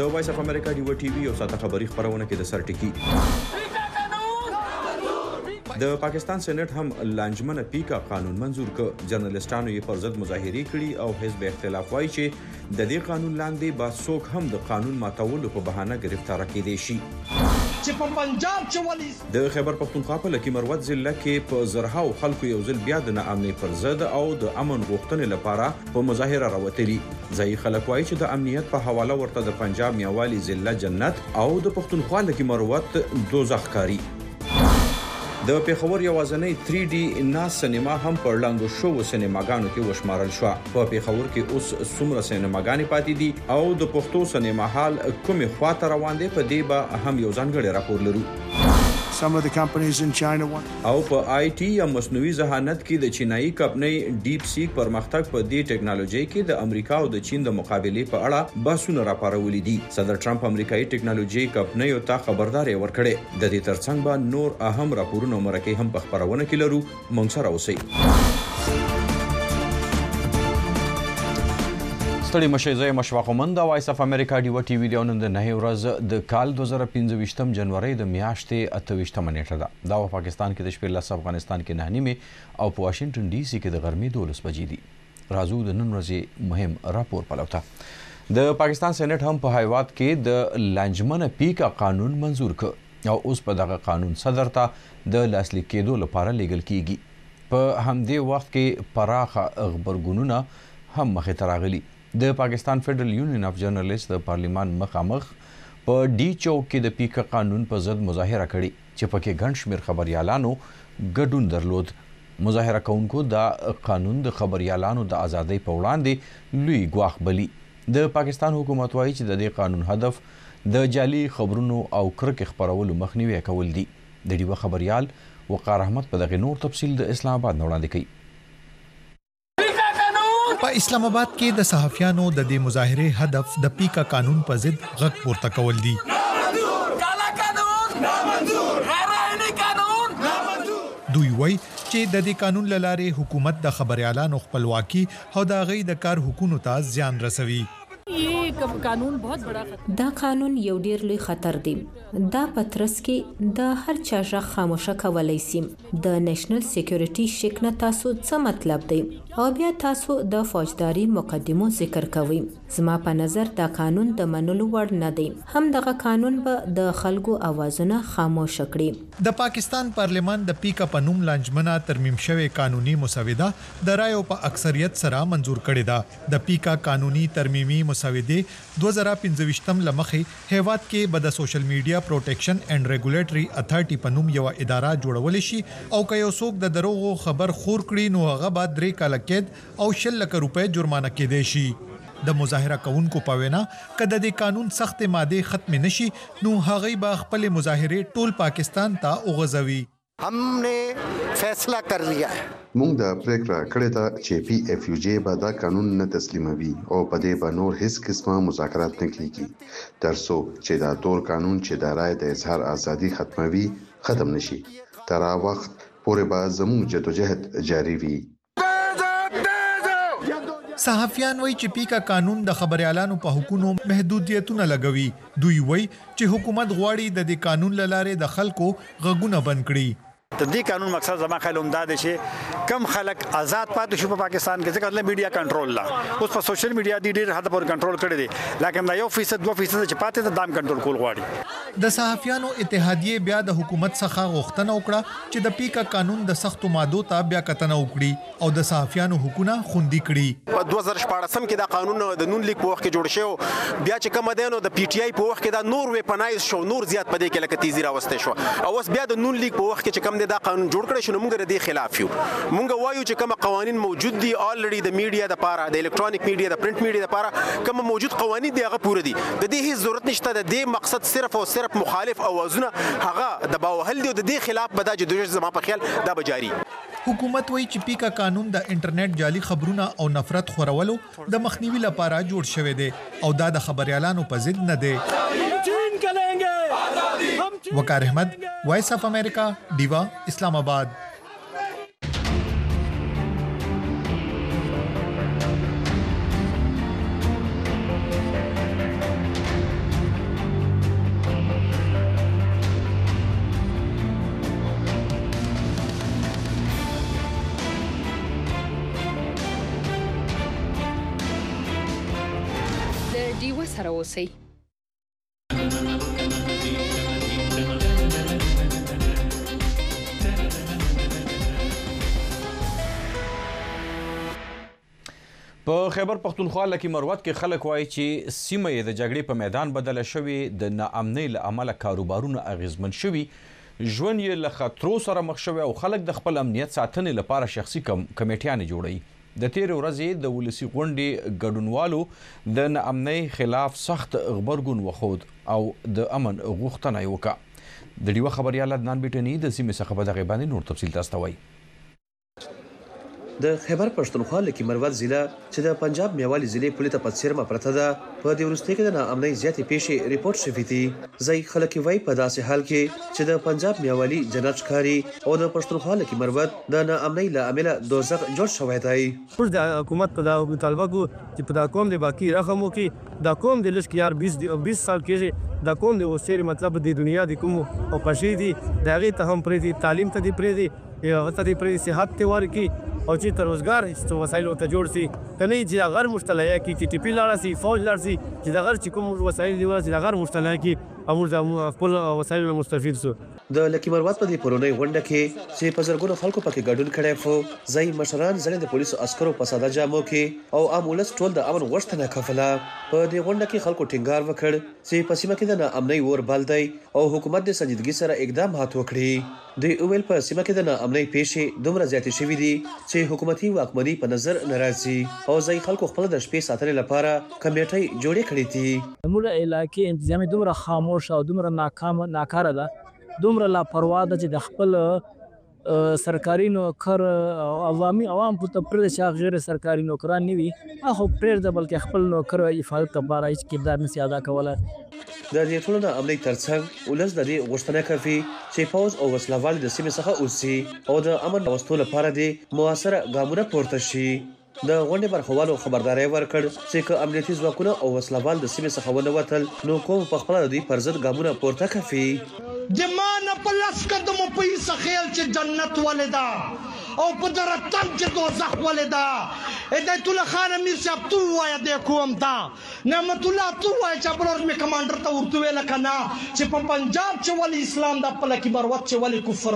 د وایس اف امریکا ډیو ټي وی او ساته خبری خبرونه کې د سرټکی د پاکستان سېنات هم لانجمنه پیکا قانون منزور ک جرنالستانو یې پر ضد مظاهرې کړي او حزب اختلاف وایي چې د دې قانون لاندې با څوک هم د قانون ماتولو په بهانه گرفتار کېدی شي چې په پنجاب کې ولې د خیبر پختونخوا په لکی مروت ضلع کې په زرهاو خلکو یو ځل بیا د ناامنۍ پر ضد او د امن غوښتنې لپاره په مظاهره راوتلي ځایي خلک وایي چې د امنیت په حواله ورته د پنجاب میوالي ضلع جنت او د پختونخوا لکی مروت دوزخ کاری د پیښور یوازنۍ 3D ناس سینما هم پر لاندو شو سینماګانو کې وشمارل شو په پیښور کې اوس څومره سینماګانې پاتې دي او د پښتو سینما حال کومه خواته روان دي په دې به هم یو ځانګړی راپور لرو Some of the companies in China want او په آی ټي یا مصنوعي ذهانت کې د چینایي کمپنۍ ډیپ سیک پرمختګ په دې ټیکنالوژي کې د امریکا او د چین د مقابلې په اړه بحثونه راپارولي دي صدر ټرمپ امریکایي ټیکنالوژي کمپنۍ ته خبرداري ورکړې د دې ترڅنګ به نور اهم راپورونه مرکه هم په خبرونه کې لرو مونږ سره اوسئ ستړي مشه زه مشفق مند د وایس اف امریکا ډیو ټي وی د نن د 9 ورځ د کال 2015 جنوري د میاشتې 28 نیټه ده دا په پاکستان کې د شپې لس افغانستان کې 9 او په واشنگټن ډي سي کې د غرمې 12 بجې دي راځو د نن ورځې مهم راپور پلوته د پاکستان سېنات هم په هیواد کې د لانجمنه پیکا قانون منزور ک او اوس په دغه قانون صدر ته د لاسلیک کېدو لپاره لیږل کیږي په همدې وخت کې پراخه خبرګونونه هم مخې ته راغلي د پاکستان فدرل یونین اف جرنالست د پارلیمان مخامخ په ډي چوک کې د پیکا قانون په ضد مظاهره کړې چې پکې ګڼ شمېر خبريالانو ګډون درلود مظاهره کوونکو دا قانون د خبريالانو د ازادۍ په وړاندې لوی ګواښ بلی د پاکستان حکومت وایي چې د دې قانون هدف د جعلي خبرونو او کرکې خبرولو مخنیوي کول دي د ډیو خبريال وقار احمد په دغه نور تفصیل د اسلام آباد وړاندې کوي په اسلام آباد کې د صحافیانو د دې مظاهره هدف د پیکا قانون په ضد غږ پورته کول دي دوی وایي چې د دې قانون لاره حکومت د خبريالانو خپلواکي او د غي د کار حقوقو ته زیان رسوي دا قانون یو ډیر لوی خطر دی دا پترس کې د هر چا ژغ خاموشه کولای شي د نېشنل سکیورټي شک نه تاسو څه مطلب دی او بیا تاسو د فوجداري مقدمو ذکر کوئ زما په نظر دا قانون د منلو وړ نه دی هم دغه قانون به د خلکو اوازونه خاموش کړي د پاکستان پارلیمان د پیکا په نوم لانجمنه ترمیم شوی قانوني مسوده د رایو په اکثریت سره منزور کړې ده د پیکا قانوني ترمیمي مسوده 2015 لمخې هیواد کې به د سوشل میډیا پروټیکشن اینڈ ریګولیټری اتھارټي په نوم یو اداره جوړول شي او که یو څوک د دروغو خبر خور کړي نو هغه به 3 کاله قید او 6 لک روپۍ جرمانه کېدای شي د مظاهره کوونکو په وینا کله د قانون سخت ماده ختم نشي نو هغه به خپل مظاهره ټول پاکستان ته اوغځوي हमने फैसला कर लिया है موږ د پریکړه کړې ده چې پی اف یو جی به دا قانون نه تسلیموي او په دې به نور هیڅ قسمه مذاکرات نه کیږي ترڅو چې دا ټول قانون چې د رائے د اظهار ازادي ختموي ختم نشي تر هغه وخت پورې به زموږ جدوجہد جاری وي صحافیان وایي چې پیکا قانون د خبريالانو په حقوقو محدودیتونه لګوي دوی وایي چې حکومت غواړي د دې قانون لاره د خلکو غږونه بند کړي د دې قانون مقصد زما خیال همدا دی چې کم خلک آزاد پاتې شو په پاکستان کې ځکه د میډیا کنټرول لا اوس په سوشل میډیا دی ډیر حد پورې کنټرول کړی دی لکه دا 1% 2% چې پاتې د دام کنټرول کول غواړي د صحافیانو اتحادیه بیا د حکومت څخه غوښتنه وکړه چې د پیکا قانون د سختو مادو ته بیا کتنه وکړي او د صحافیانو حقوقونه خوندي کړي په 2014 کې دا قانون د نون لیگ په وخت کې جوړ شو بیا چې کوم دینو د پی ټی آی په وخت کې دا نور ویپنایز شو نور زیات پدې کې لکه تیزی راوسته شو او اوس بیا د نون لیگ په وخت کې چې کوم دا قانون جوړ کړی شو موږ د خلاف یو موږ وایو چې کوم قوانين موجود دي الریډي د میډیا د لپاره د الکترونیک میډیا د پرنٹ میډیا لپاره کوم موجود قوانين دی هغه پوره دي د دې هیڅ ضرورت نشته د دې مقصد صرف او صرف مخالف اوازونه هغه د باوهل دي د دې خلاف بدا جدوجہد زما په خیال دا به جاری حکومت وایي چې پیکا قانون د انټرنیټ جعلي خبرونه او نفرت خورولو د مخنیوي لپاره جوړ شوی دی او دا د خبريالانو په ضد نه دی وقار احمد وائس اف امریکا ډیوا اسلام آباد سره اوسئ. په خیبر پختونخوا لکي مروت کې خلک وایي چې سیمه یې د جګړې په میدان بدله شوې، د ناامنۍ له امله کاروبارونه اغیزمن شوي، ژوند یې له خطرو سره مخ شوی او خلک د خپل امنیت ساتنې لپاره شخصي کمیټیانې جوړوي. د تیرې ورځې د ولسي غونډې ګډونوالو د ناامنۍ خلاف سخت غبرګون وښود او د امن غوښتنه یې وکړه. د ډیوه خبریال عدنان بیټني د سیمې څخه په دغې باندې نور تفصیل تاسو ته وایي. د خیبر پښتونخوا لکي مروت ضلع چې د پنجاب میوالي ضلع پولیس په څیرمه پرته ده، په دې وروستي کې د ناامنۍ زیاتې پیښې ریپورت شوې دي. ځای خلک وایي په داسې حال کې چې د پنجاب میوالي جنت ښکاري او د پښتونخوا لکي مروت د ناامنۍ له امله دوزخ جوړ شوی دی. موږ د حکومت ته دا مطالبه کوو چې په دا قوم د باقي رحم وکړي. دا قوم د لږ یار 20 سال کېږي دا قوم د اوسېر مطلب د دنیا د کوم او پښې دي د هغې ته هم پرېږدي، تعلیم ته دې پرېږدي، هغه ته دې پرېږدي، صحت ته ورکړي او چې ته روزګار وسایلو ته جوړ سي. که نه چې دا غر مشتلیا کړي، چې ټي پي لاړه سي، فوج لاړ سي، چې د غر چې کوم وسایل دي ورسي د غر مشتلیا کړي او موږ د خپل وسایلو مستفید سو. د لکي مروت په دې پرونۍ غونډه کې چې په زرګونو خلکو پکې ګډون کړی، خو ځای مشران ځینې د پولیسو عسکرو په ساده جامو کې او عام ولس ټول د امن غوښتنه کوله. په دې غونډه کې خلکو ټینګار وکړ چې په سیمه کې د ناامنۍ اور بل دی او حکومت د سنجیدګۍ سره اقدامات وکړي. دوی وویل په سیمه کې د ناامنۍ پیښې دومره زیاتې شوې دي چې حکومتي واکمني په نظر نه راځي او ځای خلکو خپل د شپې ساتنې لپاره کمیټې جوړې کړې دي. موږ علاقې انتظامي دومره خاموش او دومره ناکاره ده، دومره لاپروا ده چې د خپل سرکاري نوکر او عوام په ته پرېږده چې هغه غیر سرکاري نوکران نه وي، هغه پرېږده بلکې خپل نوکر حفاظت لپاره هېڅ کردار نشي ادا کولی. د دې ټولو ناامنۍ ترڅنګ ولس د دې غوښتنه کوي چې پوځ او وسلوال د سیمې څخه اوسي او د امن راوستلو لپاره دې مؤثره ګامونه پورته شي. د غونډې برخوالو خبرداری ورکړ چې که امنیتي ځواکونه او وسلوال د سیمې څخه ونه وتل نو قوم په خپله د دوی پر ضد ګامونه پورته کوي. د ما نه په لس قدمو په ایسه خیل چې جنت ولې ده او په درتم چې دوزخ ولې ده. هدایت الله خان امیر صاحب تو ووایه دې قوم ته، نعمت الله تو ووایه چې بلور مې کمانډر ته ورته ویله که نه چې په پنجاب چې ولې اسلام ده، په لکي مروت چې ولې کفر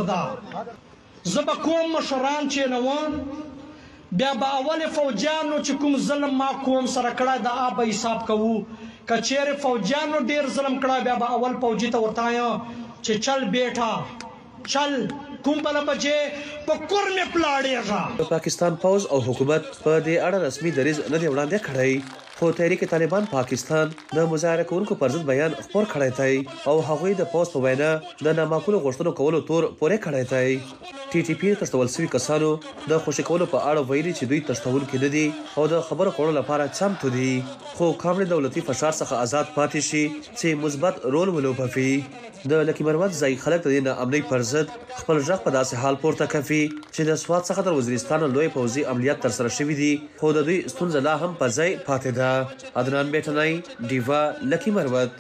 ده. زه به کوم مشران چې نه وم بیا به اول فوجیانو چې کوم ظلم ما قوم سره کړی د آب حساب کوو. که چیرې فوجیانو ډېر ظلم کړی بیا به اول فوجي ته ورته وایم چې چل بیٹا چل کوم بله بچې په کور مې پلاړېږه. پاکستان پوځ او حکومت په دې اړه رسمي دریځ نه دی وړاندې کړی، خو تحریک طالبان پاکستان د مظاهره کوونکو پر ضد بیان خپور کړی دی او هغوی د پوځ په وینا د نامعقولو غوښتنو کولو تور پورې کړی دی. ټي ټي پي تښتول سوي کسانو د خوشي کولو په اړه ویلي چې دوی تښتونکي نه دي او د خبرو کولو لپاره چمتو دي، خو کامل دولتي فشار څخه آزاد پاتې شي چې مثبت رول ولوبوي. د لکي مروت ځای خلک د دې ناامنۍ پر ضد خپل غږ په داسې حال پورته کوي چې د سوات څخه تر وزیرستان لوی پوځي عملیات ترسره شوي دي، خو د دوی ستونزه لا هم په ځای پاتې ده. عدنان بیټنی، ډیوا، لکي مروت.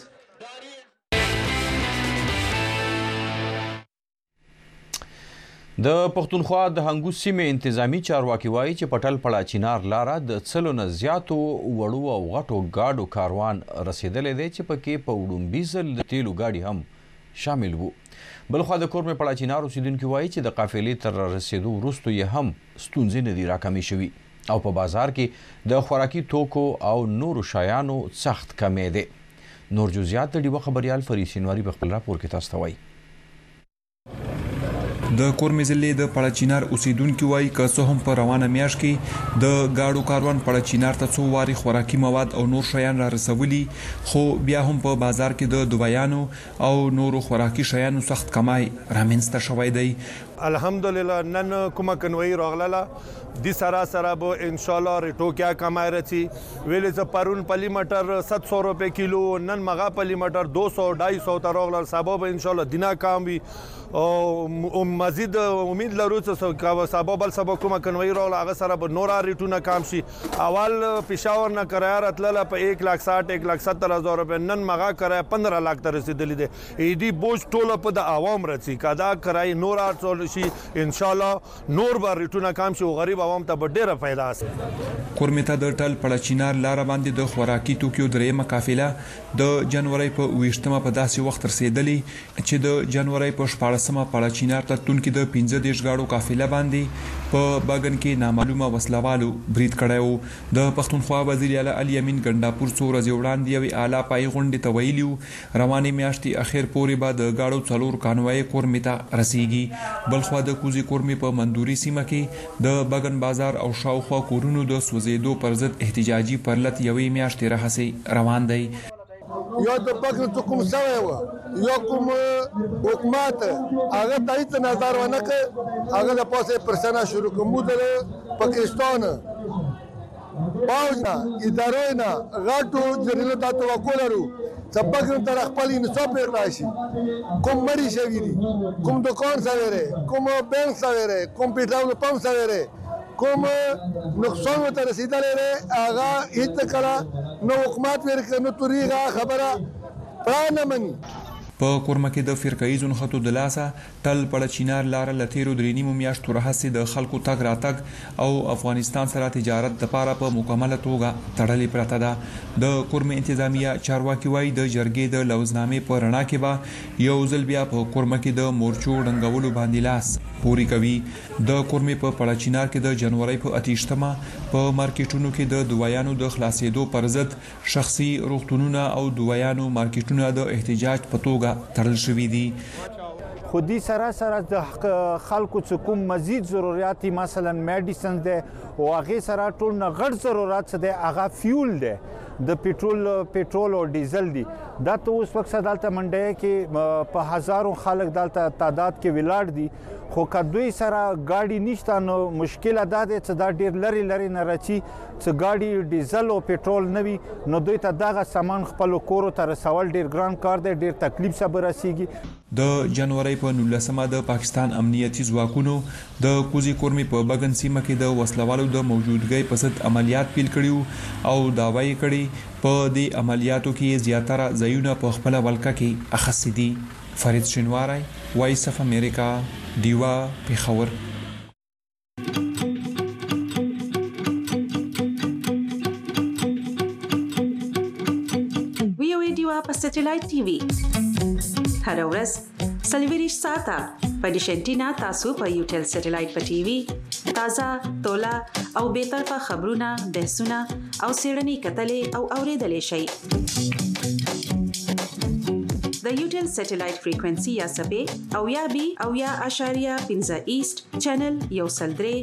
د پښتونخوا د هنګو سیمې انتظامی چارواکي وایي چې پټل پړه چینار لاره د څلو نه زیاتو وړو او غټو ګاډو کاروان رسیدلی دی چې پکې په وړومبي ځل د تیلو ګاډي هم شامل وو. بلخوا د کورمې پړه چینار اوسیدونکي وایي چې د قافلې تر رسیدو وروستو یې هم ستونزې نه دي راکمې شوي او په بازار کې د خوراکي توکو او نورو شیانو سخت کمی دی. نور جزئیات د ډیوه خبریال فرید سینواري په خپل راپور کې تاسو ته وایي. د کورمزلې د پړچینار اوسیدونکو وایي که څه هم په روانه میاشت کې د گاډو کاروان پړچینار ته څو واري خوراکي مواد او نور شیان را رسولي، خو بیا هم په بازار کې د دوایانو او نورو خوراکي شیانو سخت کمای رامنځته شوی دی. الحمدلله نن کومه کنوي راغله د سراسر به ان شاء الله ریټوکیا کمای رچی ویل ز پرون پلی مټر 700 روپے کیلو، نن مغا پلی مټر 200 250 ته راغله، سبب ان شاء الله دینا کام وي او مزید امید لرو چې سبا بل سبا کومه کنوي راغله هغه سره به نور ریټونه کام شي. اول پېښور نه کرایه راتلله په 1,60,000-1,70,000 روپۍ، نن مغه کرایه 15 लाख ته رسېدلې ده. ایدي بوج ټوله په د عوام رسي. که دا کرایه نور ارڅول شي انشاءالله نور به ریټونه کام شي او غریب عوام ته به ډېره فایده شي. کورمې ته د ټل پړچینار لاره باندې د خوراکي توکیو درېیمه قافله د جنوري په 28مه په داسې وخت رسېدلې چې د جنوري په 14مه پړچینار ته تونکي د 15 غاړو قافله باندې په باغن کې نامعلومه وسلوالو برید کړی و. د پښتونخوا وزیر اعلی علي امین ګنډاپور څو ورځې وړاندې یوې اعلی پای غونډې ته ویلي وو روانې میاشتې اخر پورې به د غاړو څلور کانوای کورمې ته رسیږي. بلخوا د کوزي کورمې په مندوري سیمه کې د باغن بازار او شاوخوا کورونو د سوځېدو پر ضد احتجاجي پرلط یوې میاشتې راهیسې روان دی. یا د بګر ته کوم شوی و یا کوم حکومت هغه ته هیڅ نظر ونه کړ، هغه د پاسه پرسنه شروع کوم د پاکستان پاوز نه ادارو نه غاټو جنرال ته توقع لرو چې بګر تر خپل انصاف راشي. کوم مری شوی دي، کوم دکان سویره، کوم بانک سویره، کوم پیټرول پمپ سویره، کوم نقصان ورته رسیدلی دی هغه هېڅ کله نه حکومت ورکړي نه توریږي خبره پړه نه مني. په کورمه کې د فرقایي نخښتو د لاسه ټل پړچینار لاره له تیرو 3.5 میاشتو راهیسې د خلکو تګ راتګ او افغانستان سره تجارت لپاره په مکمله توګه تړلې پرته ده. د کورمه انتظامیه چارواکي وایي د جرګې د لوزنامې په رڼا کې به یو ځل بیا په کورمه کې د مورچو ډنګولو باندې لاس پوري کوي. د کورمه په پړچینار کې د جنوري په 28مه په مارکیټونو کې د دوايانو د خلاصېدو پر ضد شخصي روغتونونه او دوايانو مارکیټونه د احتجاج په توګه تړل شوي دي. خو دې سره سره د خلکو چې کوم مزید ضرورت دي مثلا میډیسنز دی او هغې سره ټول نه غټ ضرورت څه دی هغه فیول دی د پیټرول او ډیزل دی. دا ته اوس وخت دلته منډی کې په هزارو خلک دلته تعداد کې ولاړ دي، خو که دوی سره ګاډي نشته نو مشکله دا دی چې دا ډېر لرې نه راځي چې ګاډي ډیزل او پیټرول نه وي نو دوی ته دغه سامان خپلو کورو ته رسول ډېر ګران کار دی، ډېر تکلیف سره به رسیږي. د جنوري په 19مه د پاکستان امنیتي ځواکونو د کوزي کورمې په بګن سیمه کې د وسلوالو د موجودګۍ په ضد عملیات پیل کړي او دعوا یې کړې په دې عملیاتو کې زیاتره ځایونه په خپله ولکه کې اخیستي دي. فرید شینواری، وایس اف امریکا، ډیوا، پېښور. ویو ډیوا په سټلایټ ټي وي هر ورځ 24 ساعته په ډیش انټینا تاسو په یوټل سټلایټ په ټي وي تازه تولا او به طرفه خبرونه، بحثونه او سیړنی کتلې او اوریدلې شي. د یوټل سټلایټ فریکوئنسي یا سبې او یا بي او یا اشاریه 15 ایست چینل یو سلدري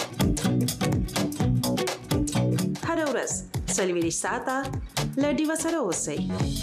هر ورځ 24 ساعته لډي وسره اوسئ.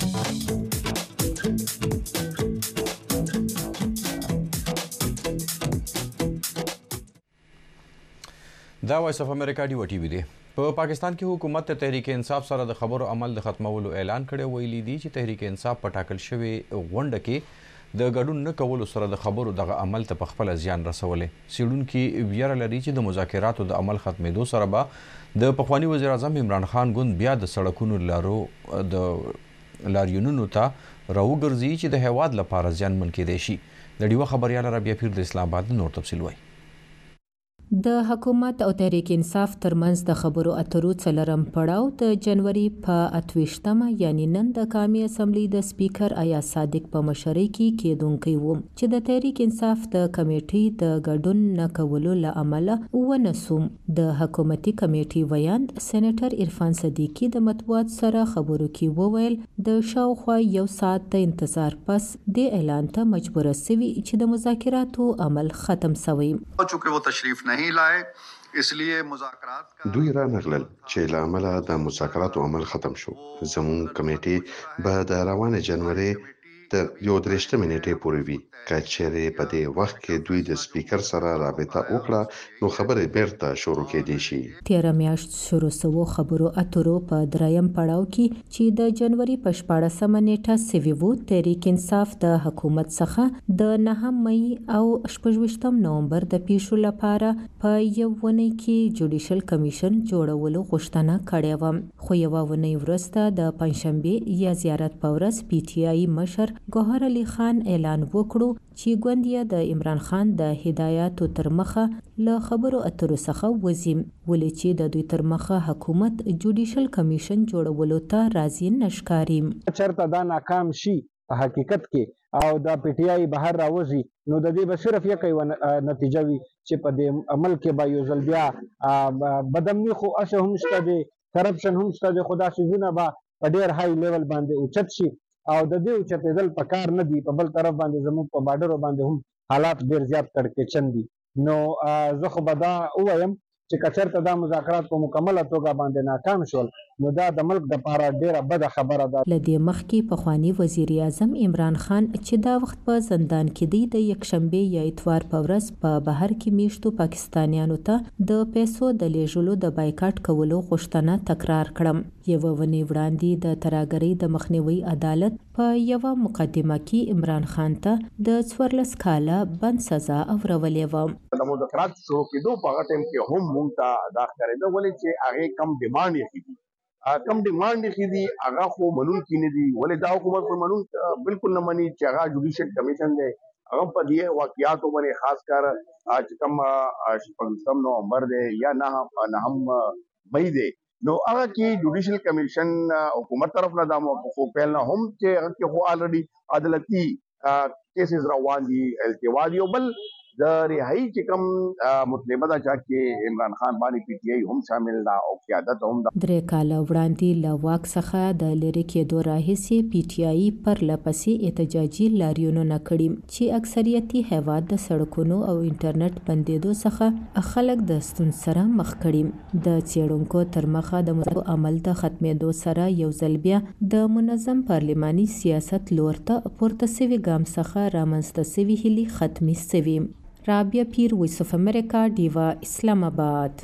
دا وایس اف امریکا ډیو ټي وی دی. په پاکستان کې حکومت ته تحریک انصاف سره د خبرو عمل د ختمولو اعلان کړی. ویلي دي چې تحریک انصاف په ټاکل شوی غونډه کې د ګډون نه کولو سره د خبرو دغه عمل ته په خپل زیان رسولې. څېړونکي ویره لري چې د مذاکراتو د عمل ختمېدو سره به د پخواني وزیر اعظم عمران خان ګوند بیا د سړکونو لاریونونو ته راوګرځي چې د هیواد لپاره زیانمن کېدای شي. د ډیوه خبریال ربیع پیر د اسلام آباد نور تفصیل وایي. د حکومت او تحریک انصاف ترمنځ د خبرو اترو څلورم پړاو د جنوري په 28مه یعنی نن د قومي اسمبلی د سپیکر ایاز صادق په مشرۍ کې کېدونکی و چې د تحریک انصاف د کمیټې د ګډون نه کولو له امله ونسوم. د حکومتي کمیټې ویاند سېنیټر عرفان صدیقي د مطبوعات سره خبرو کې وویل د شاوخوا یو ساعت د انتظار پس د اعلان ته مجبوره سوي چې د مذاکراتو عمل ختم سوی. چونکه وہ تشریف نہیں لائے اس لیے مذاکرات دوی را نغلل چې له امله د مذاکراتو عمل ختم شو. زمون کمیټې به د روانه جنوري تر 31 نیټې پورې وي. که چیرې په دې وخت کې دوی د سپیکر سره رابطه وکړه نو خبرې بیرته شروع کېدای شي. تیره میاشت شروع شوو خبرو اترو په دریم پړاو کې چې د جنوري په 14 نیټه سوي وو تحریک انصاف د حکومت څخه د 9 مئی او 28 نومبر د پیښو لپاره په یو ونې کې جوډیشل کمیشن جوړولو غوښتنه کړې وه، خو یوه ونې وروسته د پنځشنبې یا زیارت په ورځ پی ټی آی مشر ګوهر علي خان اعلان وکړو چې ګوندیه د عمران خان د هدایاتو تر مخه له خبرو اترو څخه وځي، ولې چې د دوی تر مخه حکومت جوډیشل کمیشن جوړولو ته راضي نشکاري. چرته دا ناکام شي په حقیقت کې او د پی ټی آی بهر راوځي نو د دې به صرف یو نتیجه وي چې په دې عمل کې به یو ځل بیا بدامني خو اسه هم شته دی، کرپشن هم شته دی، خو دا څیزونه به په ډېر های لیول باندې اوچت شي او د دې اوچتېدل په کار نه دي. په بل طرف باندې زموږ په بارډرو باندې هم حالات ډېر زیات کړکېچن دي. نو زه خو به دا ووایم چې که چېرته دا مذاکرات په مکمله توګه باندې ناکام شول نو دا د ملک دپاره ډېره بده خبره ده. له دې مخکې پخواني وزیر اعظم عمران خان چې دا وخت په زندان کې دی د یکشنبې یا اتوار په ورځ په بهر کې میشتو پاکستانیانو ته د پیسو د لیږلو د بایکاټ کولو غوښتنه تکرار کړم. یوه ونې وړاندې د ترهګرۍ د مخنیوي عدالت په یوه مقدمه کې عمران خان ته د 14 کاله بند سزا اورولې وه. د مذاکرات شروع کېدو په هغه ټایم کې هم موږ ته دا ښکارېده ولې چې هغې کم ډیمانډ یې دي هغه خو منونکي نه دي. ولې دا حکومت خو منونکی بالکل نه مني چې هغه جوډیشل کمیشن دی هغه په دې واقعاتو باندې خاص کر چې کوم 15 نومبر دی یا 9 مئی دی نو هغه کې جوډیشل کمیشن حکومت طرف نه دا موقف پیل نه هم چې هغه کې خو الریډي عدالتي کیسز روان دي التوا دي. بل د رهایی چې کوم مطلبه دا چې عمران خان باندې پی ټی آی هم شامل ده او قیادت هم ده. 3 کاله وړاندې له واک څخه د لرې کېدو راهیسې پی ټی آی پر لپسې احتجاجي لاریونونه کړي چې اکثریتي هیواد د سړکونو او انټرنیټ بندېدو څخه خلک د ستونزو سره مخ کړي. د څېړونکو تر مخه د مذاکراتو عمل د ختمېدو سره یو ځل بیا د منظم پارلماني سیاست لور ته پورته سوي ګام څخه رامنځته سوي هیلې ختمې سوي. رابعه پیر، وایس اف امریکا، ډیوا، اسلام آباد.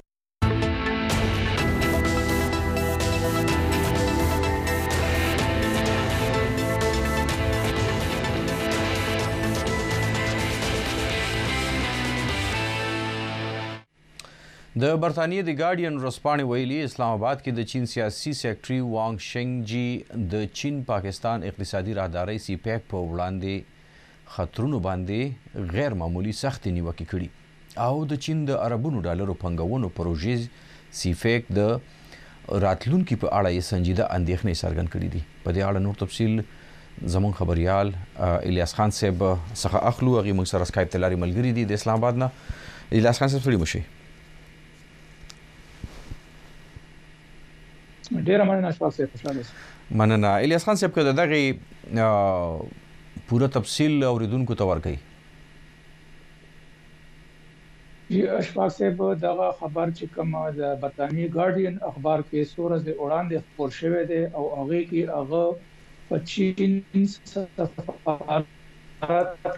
د برطانیې د ګارډین ورځپاڼې ویلي اسلام آباد کې د چین سیاسي سیکرټري وانګ شینګ جی د چین پاکستان اقتصادي راهدارۍ سی پیک په وړاندې خطرونو باندې غیر معمولی سختې نیوکې کړي او د چین د اربونو ډالرو پنګونو پروژې سیفیک د راتلونکي په اړه یې سنجیده اندېښنې څرګند کړي دي. په دې اړه نور تفصیل زموږ خبريال الیاس خان صاحب څخه اخلو. هغه موږ سره سکایپ ته لاري ملګری دي د اسلام آباد نه. الیاس خان صاحب ستړي مشي. ډیره مننه اشفاق صاحب، خوشاله مننه. الیاس خان صاحب که دغه پوره تفصیل اوریدونکو ته ورکړئ. جی اشفاق صاحب، دغه خبر چې کوم د برطانیې ګارډین اخبار کې سورج د وړاندې خبر شوی دی او هغه کې هغه په چین سفارت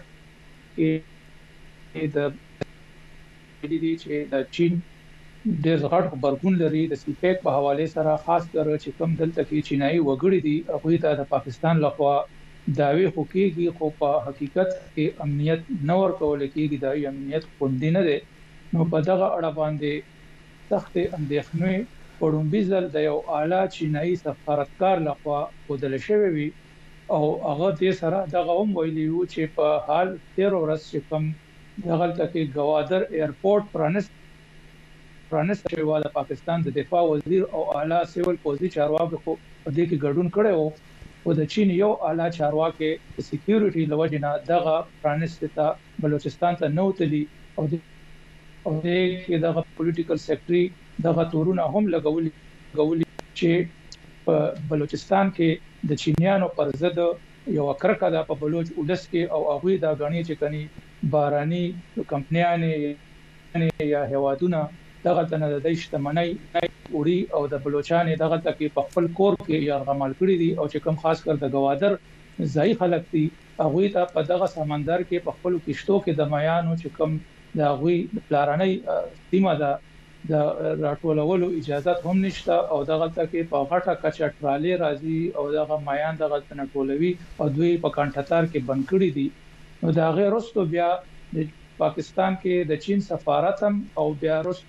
کې د دې چې د چین ډېر غټ خبرګون لري د سیپیک په حواله سره، خاص کر چې کوم دلته کې چینایي وګړي دي هغه ته د پاکستان لخوا داوی خو کېږي خو په حقیقت کې امنیت نه ورکول کېږي، دا امنیت خوندي نه دی. نو په دغه اړه باندې سخت اندېښنې وړومبي ځل د یو اعلی چینایي سفارتکار لخوا ښودل شوی وي او هغه دې سره دغه هم ویلي وو چې په حال 13 ورځ چې کوم دغلته کې ګوادر ایرپورټ پرانست شوی و د پاکستان د دفاع وزیر او اعلی سیول پوزي چارواکو په دې کې ګډون کړی وو او د چین یو اعلی چارواکي د سکیورټي لوجنه دغه پرانست ته بلوچستان ته نوتلی او د کې دغه پولیټیکل سیکرټري دغه تورونه هم لګولي چې په بلوچستان کې د چینیانو پر ضد یو کرکه ده په بلوچ ولس کې او هغه دا غني چې کني باراني کمپنیانه یا هوادونه دغه تنه د اجتماعي وړي او د بلوچستان دغه تکي په خپل کور کې یرغمل کړی دي او چې کوم خاص کر د ګوادر ځای خلک دي هغه ته په دغه سمندر کې په خپل کشتو کې د مایانو چې کوم د هغه پلانړنۍ سیمه ده د راټولولو اجازه هم نشته او دغه کې په غټه کچه ټرالي راځي او دغه مایان دغه تنټولوي او دوی په کانټاتار کې بند کړی دي نو دا غیر وروسته بیا د پاکستان کې د چین سفارت هم او بیا وروسته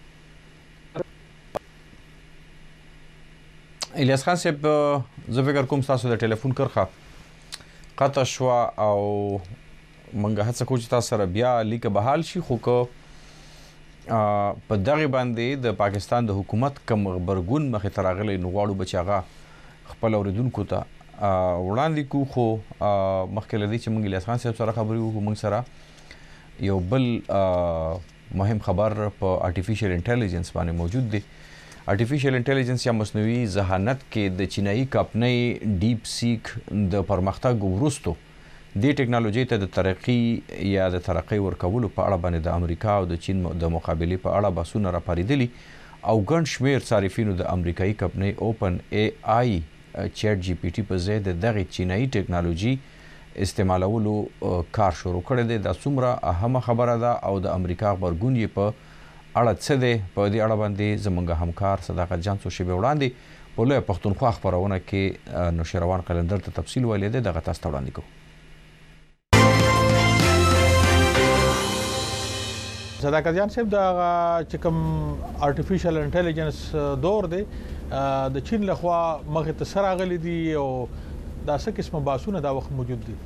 الیاس خان صاحب زه فکر کوم تاسو د ټلیفون کرخه قطع شو او منګه هڅه کوم چې تاسو سره بیا لیک بحال شي خو کو په دغه باندې د پاکستان د حکومت کوم خبرګون مخې ته راغلی نو غواړو بچاغه خپل اوریدونکو ته وړاندې کو خو مخکې لدی چې موږ الیاس خان صاحب سره خبرې وکړو موږ سره یو بل مهم خبر په آرټیفیشل انټيليجنس باندې موجود دی آرټیفیشل انټيليجنس یا مصنوعي ذهانت کې د چینایي کمپنۍ ډیپ سیک د پرمختګ وروسته د ټیکنالوژي ته د ترقی یا د ترقی ورکولو په اړه باندې د امریکا او د چین د مقابله په اړه بحثونه راپاریدلي او ګڼ شمیر صارفینو د امریکایي کمپنۍ اوپن ای آی چیټ جی پی ټي په ځای د دغه چینایي ټیکنالوژي استعمالولو کار شروع کړی دی دا څومره اهمه خبره ده او د امریکا خبرګون یې په اړه څه دی په دې اړه باندې زموږ همکار صداقت جان څو شیبه وړاندې په لویه پښتونخوا خبرونه کې نوشیروان قلندر ته تفصیل ویلی دی دغه تاسو ته وړاندې کوو صداقت جان صاحب دا چې کوم آرټیفیشل انټيليجنس دور دی د چین لخوا مخه ته سره غلي دي او دا څه قسمه باسونه دا وخت موجود دي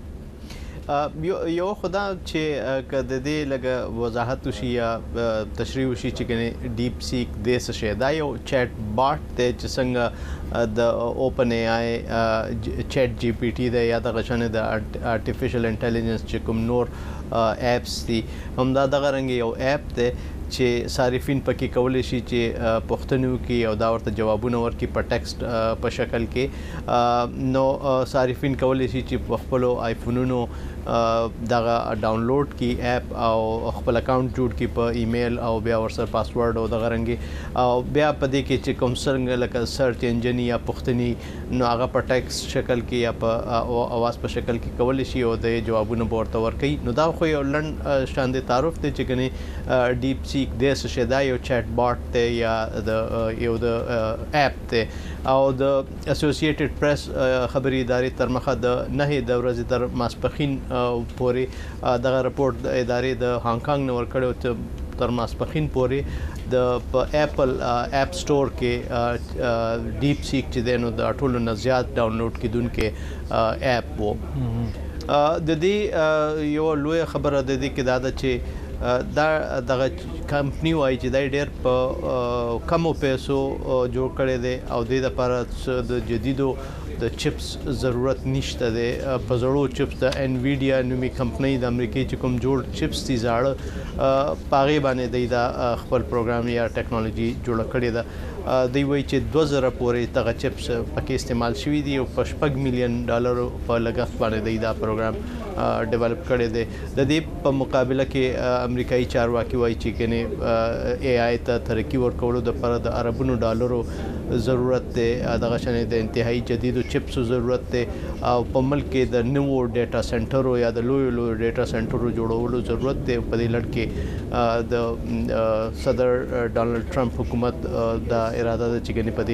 یو خدا چې کده دې لګه وضاحت وشي یا تشریح وشي چې کنه ډیپ سیک د څه شي دا یو چیټ باټ ته چې څنګه د اوپن ای آی چیټ جی پی ټي د یا د غشنه د آرټیفیشل انټيليجنس چې کوم نور اپس دي هم دا دغه رنګ یو اپ ته چې صارفین پکې کولای شي چې پښتنو کې او دا ورته جوابونه ورکړي په ټیکسټ په شکل کې نو صارفین کولای شي چې په خپل آیفونونو دغه ډاونلوډ کی اپ او خپل اکاونټ جوړ کی په ایمیل او بیا ورسره پاسورډ او دغه رنګي او بیا په دې کې چې کوم څنګه لکه سرچ انجن یا پښتني نو هغه په ټیکسټ شکل کې یا په اواز په شکل کې کولای شي او د جوابونه ورته ورکړي نو دا خو یو لند شاندې تعارف دی چې کني ډیپ سیک د څه دا یو چیټ باټ ته یا د یو د اپ ته او د اسوسییټډ پریس خبري ادارې تر مخه د نه د ورځې تر ماسپخین پورې دغه رپورت د ادارې د هانګ کانګ نور کړو تر ماسپخین پورې د اپل اپ سٹور کې ډیپ سیک چې دینو د ټولو نه زیات ډاونلوډ کیدونکو اپ وو د دې یو لوی خبره د دې کې دا چې دا دغه کمپنی وایي چې دا ډېر په کمو پیسو جوړ کړي دي او د لپاره د جديدو د چپس ضرورت نشته ده په زړو چپس د انویډیا نومي کمپنۍ د امریکای چې کوم جوړ چپس دي زاړه پاغي باندې د خپل پروګرام یا ټیکنالوژي جوړ کړي ده دی وایي چې 2000 پورې دغه چپس پکې استعمال شوي دي او په $1 مليون په لګښت باندې دا پروګرام ډیولپ کړي دي د دې په مقابله کې امریکایي چارواکي وایي چې کنه ای آی ته ترقی ورکولو د پر د اربونو ډالرو ضرورت دی دغه شنه د انتهایی جديدو چپس ضرورت دی او په ملک کې د نوو ډیټا سنټرو یا د لوی ډیټا سنټرو جوړولو ضرورت دی په دې لړ کې د صدر ډونالد ټرمپ حکومت د اراده د چګنی په دې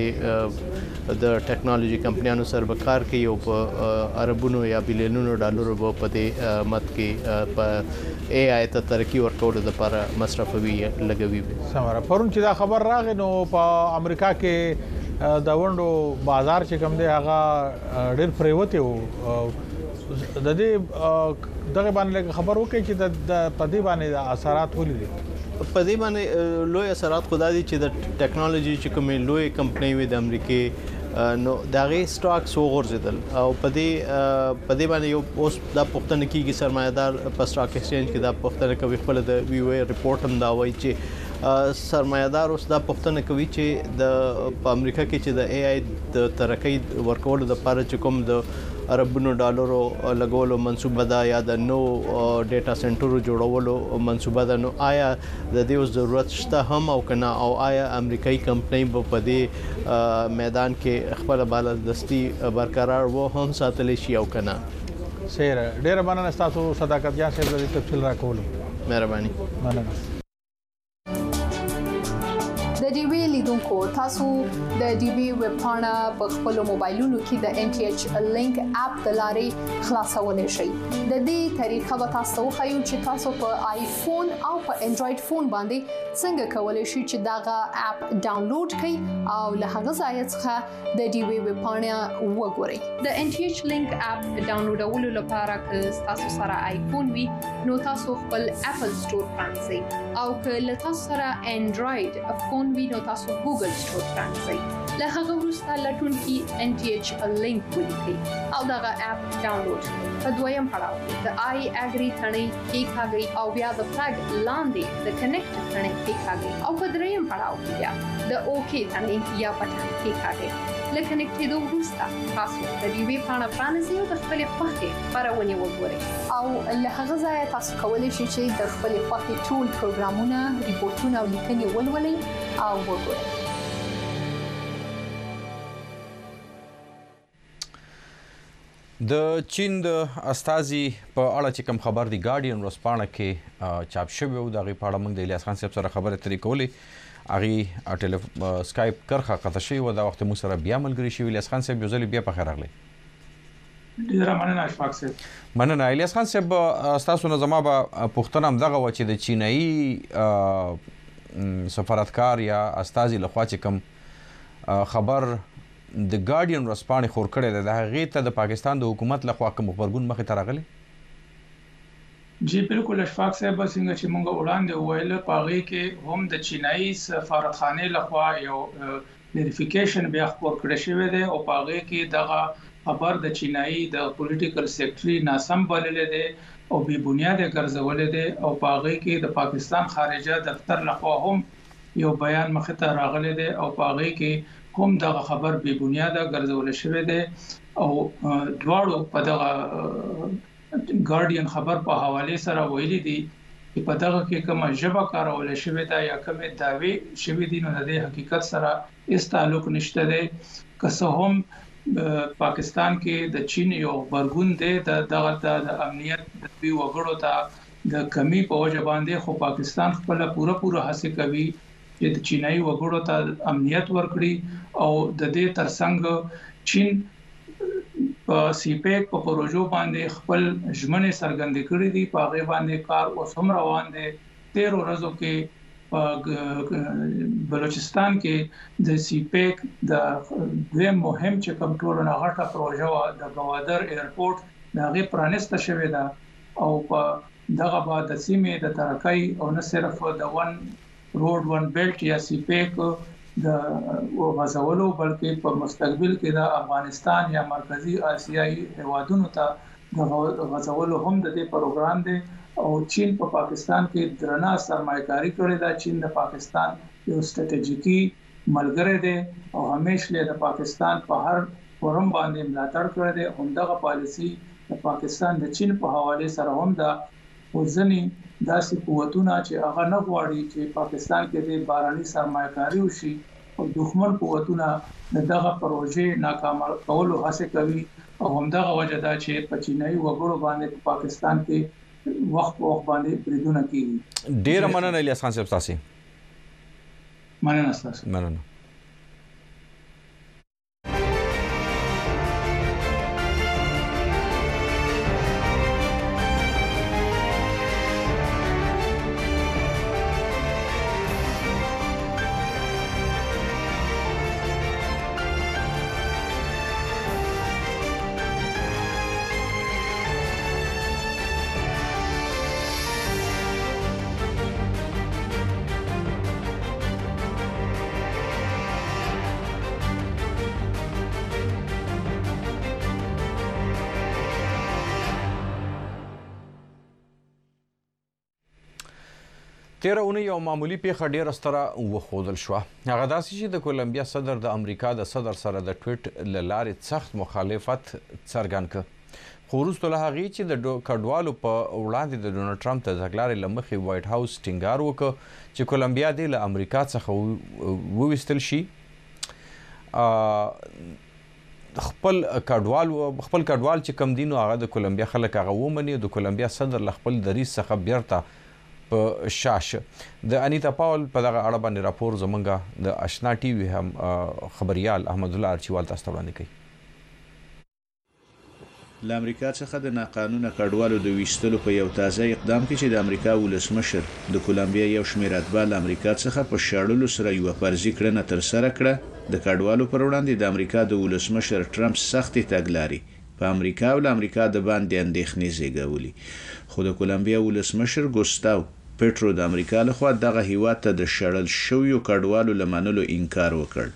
د ټیکنالوژي کمپنیانو سره وکړ کې یو په اربونو یا بلینونو ډالرو په دې مت کې په ای آی ته ترقی ورکولو لپاره مصرفوي لګوي سمره پرون چې دا خبر راغی نو په امریکا کې د وندو بازار چې کوم دی هغه ډېر پریوته وو د دې دغه باندې خبر وکړي چې د پدې باندې اثرات ولې په دې باندې لوی اثرات خدای دي چې د ټیکنالوژي چې کومې لوی کمپنۍ وي د امریکای نو داغه سټاکس وغورځیدل او په دې باندې یو اوس د پښتنه کېږي سرمایدار په سټاک ایکسچینج کې د پښتنه کوي خپل د وی وی ریپورت هم دا وایي چې سرمایدار اوس د پښتنه کوي چې د امریکا کې چې د ای آی د ترقی ورکول د لپاره چې کوم د اربونو ډالرو لګولو منصوبه ده یا د نو ډیټا سنټرو جوړولو منصوبه ده، نو آیا د دې ضرورت شته هم او کنه، او آیا امریکایي کمپنۍ په دې میدان کې خپل بالادستی برقرار و هم ساتلی شي او کنه؟ سیر ډیره مننه تاسو صداقت جان صاحب د تفصیل راکولو. مهرباني. مننه. د ډي وی لیدونکو تاسو د ډي وی ویب پاڼه په خپل موبایلونو کې د ان ټي ایچ لینک اپ د لارې خلاصولای شئ. د دې طریقه به تاسو خو چې تاسو په آیفون او په انډراید فون باندې څنګه کولای شئ چې داغه اپ ډاونلوډ کړئ او له هغه ځای څخه د ډي وی ویب پاڼه وګورئ. د ان ټي ایچ لینک اپ ډاونلوډولو لپاره که تاسو سره آیفون وي نو تاسو خپل اپل سٹور پرانځئ او که له تاسو سره انډراید فون وي نو تاسو ګوګل سٹور پرانځئ. له هغه وروسته لټونکي ان ټي ایچ لینک ولیکئ او دغه اپ ډاونلوډ کړئ. په دویم پړاو کې د آی اګری ثنې کېکاږئ او بیا د فلګ لاندې د کنیکټ ثنې کېکاږئ او په دریم پړاو کې بیا د اوکی ثنې یا بټن کېکاږئ. له کنیکټېدو وروسته تاسو د ډي وی پاڼه پرانیزئ او د خپلې خوښې خپرونې وګورئ او له هغه ځایه تاسو کولی شئ چې د خپلې خوښې ټول پروګرامونه، ریپورټونه او لیکنې ولولئ او وګورئ. د چین د استازي په اړه چې کوم خبر دی ګارډین ورځپاڼه کې چاپ شوی و، د هغې په اړه موږ د الیاس خان صاحب سره خبرې اترې کولې. هغې سکایپ کرښه قطع شوې وه، دا وخت موږ سره بیا ملګري شوي. الیاس خان صاحب یو ځل بیا پخیر راغلی. ډېره مننه اشفاق صاحب. مننه. الیاس خان صاحب ستاسو نه زما به پوښتنه همدغه وه چې د چینایي سفارتکار یا استازي لخوا چې کوم خبر د ګارډین ورځپاڼې خور کړی دی، د هغې ته د پاکستان د حکومت لخوا کوم غبرګون مخې ته راغلی؟ جی بالکل اشفاق صاحب، څنګه چې موږ وړاندې وویل په هغې کې هم د چینایي سفارتخانې لخوا یو ویریفیکیشن بیا خپور کړی شوی دی او په هغې کې دغه خبر د چینایي د پولیټیکل سیکرټري ناسم بللی دی او بې بنیاده ګرځولی دی او په هغې کې د پاکستان خارجه دفتر لخوا هم یو بیان مخې ته راغلی دی او په هغې کې هم دغه خبر بې بنیاده ګرځولی شوی دی او دواړو په دغه ګارډین خبر په حواله سره ویلي دي چې په دغه کې کومه ژبه کارول شوې ده یا کومه دعوی شوې دي نو د حقیقت سره هیڅ تعلق نشته دی. که څه هم پاکستان کې د چین یو غبرګون دی د امنیت د دوی وګړو ته د کمی په وجه باندې، خو پاکستان خپل پوره هڅه کوي چې د چینایي وګړو ته امنیت ورکړي او د دې ترڅنګ چین په سی پیک په پروژو باندې خپل ژمنې څرګندې کړې دي. په هغې باندې کار اوس هم روان دی. 13 ورځو کې په بلوچستان کې د سی پیک د دویم مهم چې کوم ټولو نه غټه پروژه وه د ګوادر ایرپورټ د هغې پرانیسته شوې ده او په دغه بعد د سیمې د ترقۍ او نه صرف د ون روډ ون بیلټ یا سی پیک د غزولو بلکې په مستقبل کې د افغانستان یا مرکزی آسیایي هیوادونو ته د غزولو هم د دې پروګرام دی او چین په پاکستان کې درنه سرمایه‌کاري کړې ده. چین د پاکستان یو ستراتیژیکي ملګری دی او همیشه د پاکستان په هر فورم باندې ملاتړ کړی دی. همدغه پالیسی د پاکستان د چین په حواله سره هم ده. ځینې داسې قوتونه چې هغه نه غواړي چې پاکستان کې د باراني سرمایه‌کاري وشي او دښمن قوتونه دغه پروژې ناکام کولو هڅه کوي او همدغه وجه ده چې په چینایي وګړو باندې په پاکستان کې وخت باندې بریدونه کیږي. ډېره مننه الیاس خان صاحب تاسو. مننه تاسو. مننه. تیره اونۍ یو معمولي پیښه ډېره ستره وښودل شوه. هغه داسې چې د کولمبیا صدر د امریکا د صدر سره د ټویټ له لارې سخت مخالفت څرګند کړ. خو وروسته له هغې چې د کډوالو په وړاندې د ډونالډ ټرمپ د تګلارې له مخې وایټ هاوس ټینګار وکړ چې کولمبیا دې له امریکا څخه وویستل شي. خپل کډوال چې کم دي نو هغه د کولمبیا خلک هغه ومني. د کولمبیا صدر له خپل دریځ څخه بیرته په شاشه. د انیتا پاول په دغه اړه باندې راپور زمونږ د اشنا ټي وي هم خبريال احمد الله ارچیوال تاسو ته وړاندې کوي. له امریکا څخه د ناقانونه کډوالو د ویستلو په یو تازه اقدام کې چې د امریکا ولسمشر د کولمبیا یو شمېر اتباع له امریکا څخه په شړلو سره یوه فرضي کړنه ترسره کړه. د کډوالو پر وړاندې د امریکا د ولسمشر ټرمپ سختې تګلارې په امریکا او له امریکا د باندې اندېښنې زیږولي. خو د کولمبیا ولسمشر ګوستاو پیټرو د امریکا لخوا دغه هیواد ته د شړل شویو کډوالو له منلو انکار وکړ.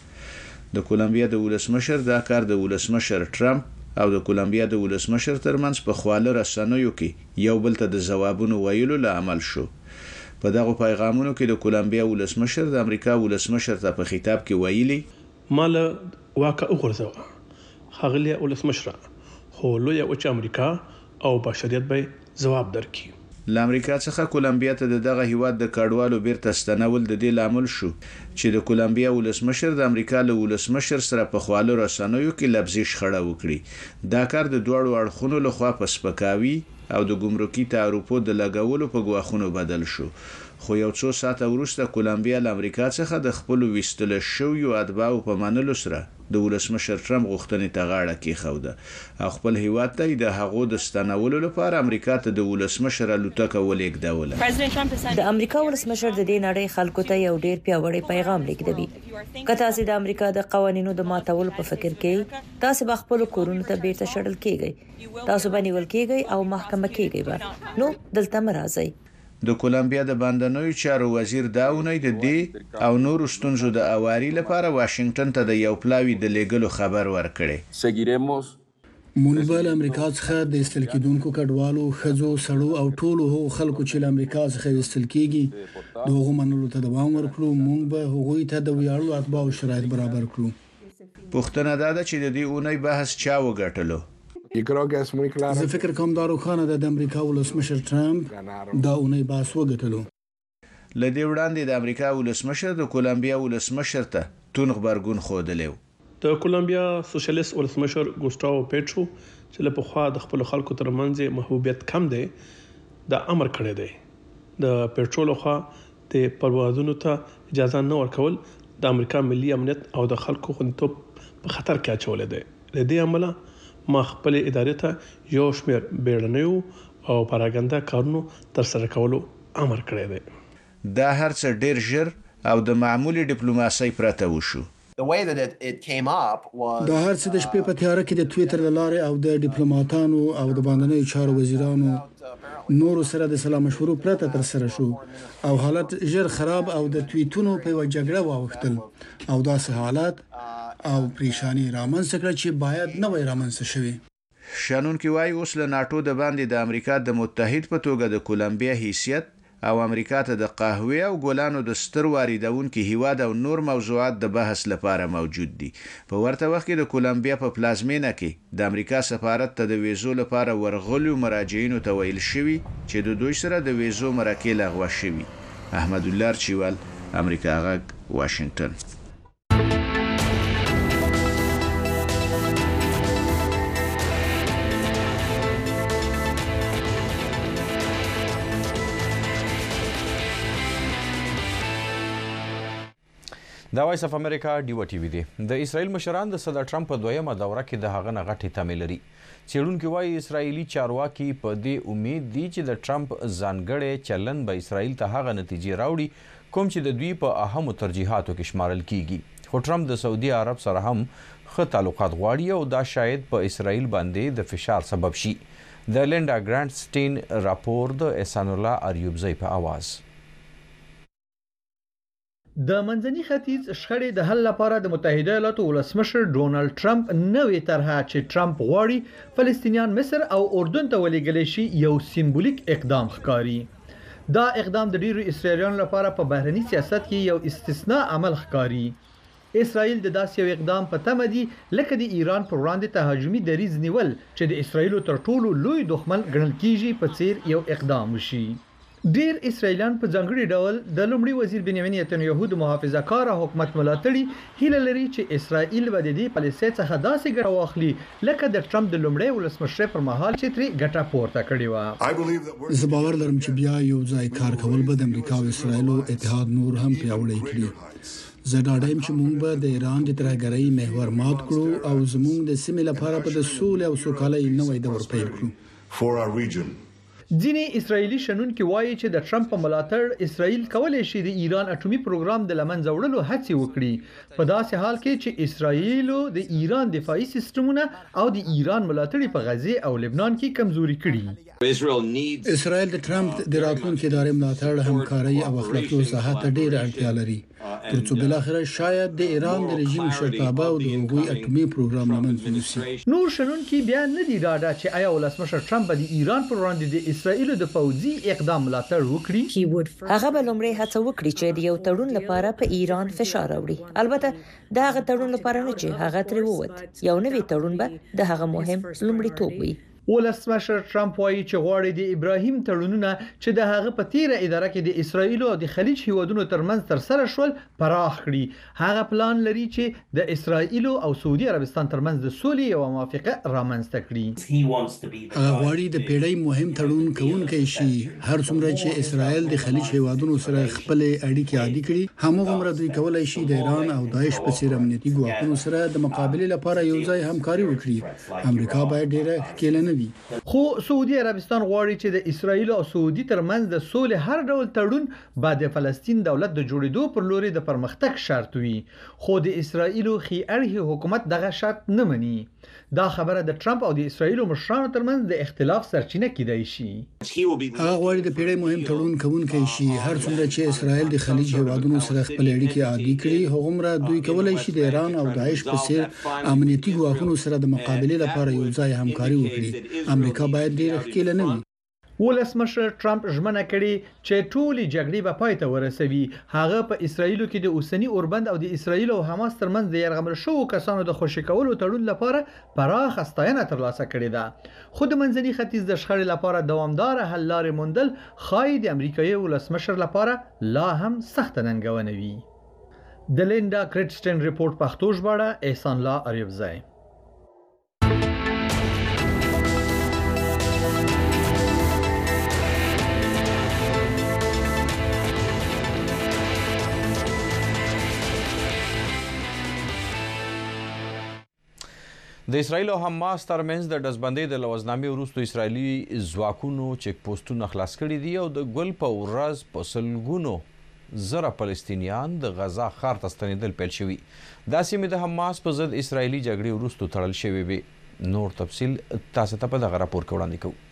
د کولمبیا د ولسمشر دا کار د ولسمشر ټرمپ او د کولمبیا د ولسمشر ترمنځ په خواله رسنیو کې یو بل ته د ځوابونو ویلو لامل شو. په دغه پیغامونو کې د کولمبیا ولسمشر د امریکا ولسمشر ته په خطاب کې ویلي مال واقع وګرځو ښاغلی ولسمشر خو لوی اوچ امریکا او بشریت به جواب درکړي. له امریکا څخه کولمبیا ته دغه هیواد د کډوالو بیرته ستنول د دې لامل شو چې د کولمبیا ولسمشر د امریکا له ولسمشر سره په خواله رسنیو کې لفظي شخړه وکړي. دا کار د دوړو اړخونو لخوا په سپکاوي او د ګمرکي تعرفو د لګولو په ګواښونو بدل شو. خو یو څو ساعته وروسته کولمبیا له امریکا څخه د خپل ویستل شویو اتباعو په منلو سره د ولسمشر ټرمپ غوښتنې ته غاړه کېښوده او خپل هیواد ته د هغو د ستنولو لپاره امریکا ته د ولسمشر الوتکه ولېږدوله. د امریکا ولسمشر د دې نړۍ خلکو ته یو ډېر پیاوړی پیغام لیږدوي. که تاسو د امریکا د قوانینو د ماتولو په فکر کې تاسو به خپل کورونو ته بیرته شړل کېږئ، تاسو به نیول کېږئ او محکمه کېږئ. نو دلته مرزي د کولمبیا د باندنوي چارو وزیر دا اونۍ د دې او نورو ستونزو د اواري لپاره واشنگټن ته د یو پلاوی د لیږلو خبر ورکړي. مونږ به له امریکا څخه د ایستل کېدونکو کډوالو ښځو سړو او ټولو هغو خلکو چې له امریکا څخه ایستل کېږي د هغو منلو ته دوام ورکړو. مونږ به هغوی ته د ویاړلو اتباعو شرایط برابر کړو. پوښتنه دا ده چې د دې اونۍ بحث چا وګټلو. زه فکر کوم دا روښانه ده د امریکا ولسمشر ټرمپ دا اونۍ بحث وګټلو. له دې وړاندې د امریکا ولسمشر د کولمبیا ولسمشر ته تون غبرګون ښودلی و. د کولمبیا سوشلیست ولسمشر ګوستاو پیټرو چې له پخوا د خپل خلکو ترمنځ محبوبیت کم دی د امر کړی دی. د پیټرو لخوا د پروازونو ته اجازه نه ورکول د امریکا ملي امنیت او د خلکو خوندیتوب په خطر کې اچولی دی. له دې امله ما خپل ادارې ته یو شمېر بیړنیو او پراګنده کارونو ترسره کولو امر کړی دی. دا هر څه ډېر ژر او د معمولي ډیپلوماسۍ پرته وشو. دا هر څه د شپې په تیاره کې د ټویټر له لارې او د ډیپلوماټانو او د باندنیو چارو وزیرانو نورو سره د سلا مشورو پرته ترسره شو او حالت ژر خراب او د توییتونو په یوه جګړه واوښتل او داسې حالات او پریشانی رامنځته کړه چې باید نه وای رامنځته شوی. شنونکي وایي اوس له ناټو د باندې د امریکا د متحد په توګه د کولمبیا حیثیت او امریکا ته د قهوې او ګلانو د ستر واردونکي هیواد او نور موضوعات د بحث لپاره موجود دي. په ورته وخت کې د کولمبیا په پلازمینه کې د امریکا سفارت ته د ویزو لپاره ورغلو مراجعینو ته ویل شوي چې د دوی سره د ویزو مرکې لغوه شوي. احمد الله ارچیوال، امریکا غږ، واشنگټن. دا وایس اف امریکا ډیو ټي وی دی. د اسرائیل مشران د صدر ټرمپ په دویمه دوره کې د هغه نه غټې تمې لري. څېړونکي وایي اسرائیلي چارواکي په دې امید دي چې د ټرمپ ځانګړی چلن به اسرائیل ته هغه نتیجې راوړي کوم چې د دوی په اهمو ترجیحاتو کې شمارل کیږي. خو ټرمپ د سعودي عرب سره هم ښه تعلقات غواړي او دا شاید په اسرائیل باندې د فشار سبب شي. د لینډا ګرانټ سټین راپور د احسان الله اریوبزی په आवाज. د منځني ختیځ شخړې د حل لپاره د متحده ایالاتو ولسمشر ډونالد ټرمپ نوې طرحه چې ټرمپ غواړي فلسطینیان مصر او اردن ته ولېږل شي یو سمبولیک اقدام ښکاري. دا اقدام د ډیرو اسرائیلیانو لپاره په بهرني سیاست کې یو استثناء عمل ښکاري. اسرائیل د داسې یو اقدام په تمه دي لکه د ایران پر وړاندې تهاجمي دریځ نیول چې د اسرائیل تر ټولو لوی دښمن ګڼل کیږي په څیر یو اقدام وشي. ډیر اسرائیلیان په ځانګړي ډول د لومړي وزیر بنیامین نتنیاهو د محافظه‌کار حکومت ملاتړي هیله لري چې اسرائیل به د دې پالیسۍ څخه داسې ګټه واخلي لکه د ټرمپ د لومړي ولسمشر پر مهال چې ترې ګټه پورته کړې و. زه باور لرم چې بیا یو ځای کار کول به د امریکا او اسرائیل اتحاد نور هم پیاوړی کړي. زه ډاډه یم چې موږ به د ایران د ترهګرۍ محور مات کړو او زموږ د سیمې لپاره به د سولې او سوکالۍ نوی دور پیل کړو. ځینې اسرائیلي شنونکي وایي چې د ټرمپ په ملاتړ اسرائیل کولی شي د ایران اټومي پروګرام د لمنځه وړلو هڅې وکړي په داسې حال کې چې اسرائیل د ایران دفاعي سیستمونه او د ایران ملاتړي په غزه او لبنان کې کمزوري کړي. اسرائیل د ټرمپ د راتلونکي ادارې ملاتړ، همکاري او اخلاقي وضاحت ته ډېره اړتیا لري ترڅو بالاخره شاید د ایران د رژیم شرطابه او د هغوی اټومي پروګرام لمنځه یوسي. نور شنونکي بیا نه دي ډاډه چې آیا ولسمشر ټرمپ به د ایران پر وړاندې د اسرائیل د پوځي اقدام ملاتړ وکړي. هغه به لومړی هڅه وکړي چې د یو تړون لپاره په ایران فشار راوړي. البته دا هغه تړون لپاره نه چې هغه ترې ووت. یو نوی تړون به د هغه مهم لومړیتوب وي. ولسمشر ټرمپ وایي چې غواړي د ابراهیم تړونونه چې د هغه په تیره اداره کې د اسرائیل او د خلیج هیوادونو ترمنځ ترسره شول پراخ کړي. هغه پلان لري چې د اسرائیل او سعودي عربستان ترمنځ د سولې او موافقه رامنځته کړي. هغه غواړي د پیړۍ مهم تړون کوونکی شي. هر څومره چې اسرائیل د خلیج هیوادونو سره خپل اړیکې عادي کړي، همغومره دوی کولای شي د ایران او داعش په څیر امنیتي ګواښونو سره د مقابلې لپاره یو ځای همکاري وکړي. امریکا باید ډیره ښکېله خو سعودي عربستان غواړي چې د اسرائیل او سعودي ترمنځ د سولې هر ډول تړون بعد د فلسطین دولت د جوړېدو پر لوري د پرمختګ شرط وي. خو د اسرائیل خي اړخي حکومت دغه شرط نه مني. دا خبره د ټرمپ او د اسرائیل مشرانو ترمنځ د اختلاف سرچینه کیدای شي. هغه غواړي د پیړۍ مهم تړون کوونکی شي. هر څومره چې اسرائیل د خلیج هیوادونو سره خپل اړیکې عادي کړي، هغومره دوی کولای شي د ایران او داعش په څیر امنیتي ګواښونو سره د مقابلې لپاره یو ځای همکاري وکړي. امریکا باید ډېر ښکېله نه وي. ولسمشر ټرمپ ژمنه کړې چې ټولې جګړې به پای ته ورسوي. هغه په اسرائیل کې د اوسنی اوربند او د اسرائیل او حماس ترمنځ د یرغمل شوو کسانو د خوشي کولو تړون لپاره پراخ ستاینه ترلاسه کړې ده. خو د منځني ختیځ د شخړې لپاره دوامدار حل لارې موندل ښایي د امریکایي ولسمشر لپاره لا هم سخت ننګونه وي. د لیندا کرټسټن ریپورت پښتو ژباړه احسان الله اریوبزی. د اسرائیل او حماس ترمنځ د ډزبندۍ د لوزنامې وروسته اسرائیلي ځواکونو چیک پوسټونه خلاص کړي دي او د ګل په ورځ په سلګونو زره فلسطینیان د غزا ښار ته ستنېدل پیل شوي. دا سیمې د حماس په ضد اسرائیلي جګړې وروسته تړل شوې وې. نور تفصیل تاسو ته په دغه راپور کې وړاندې کوو.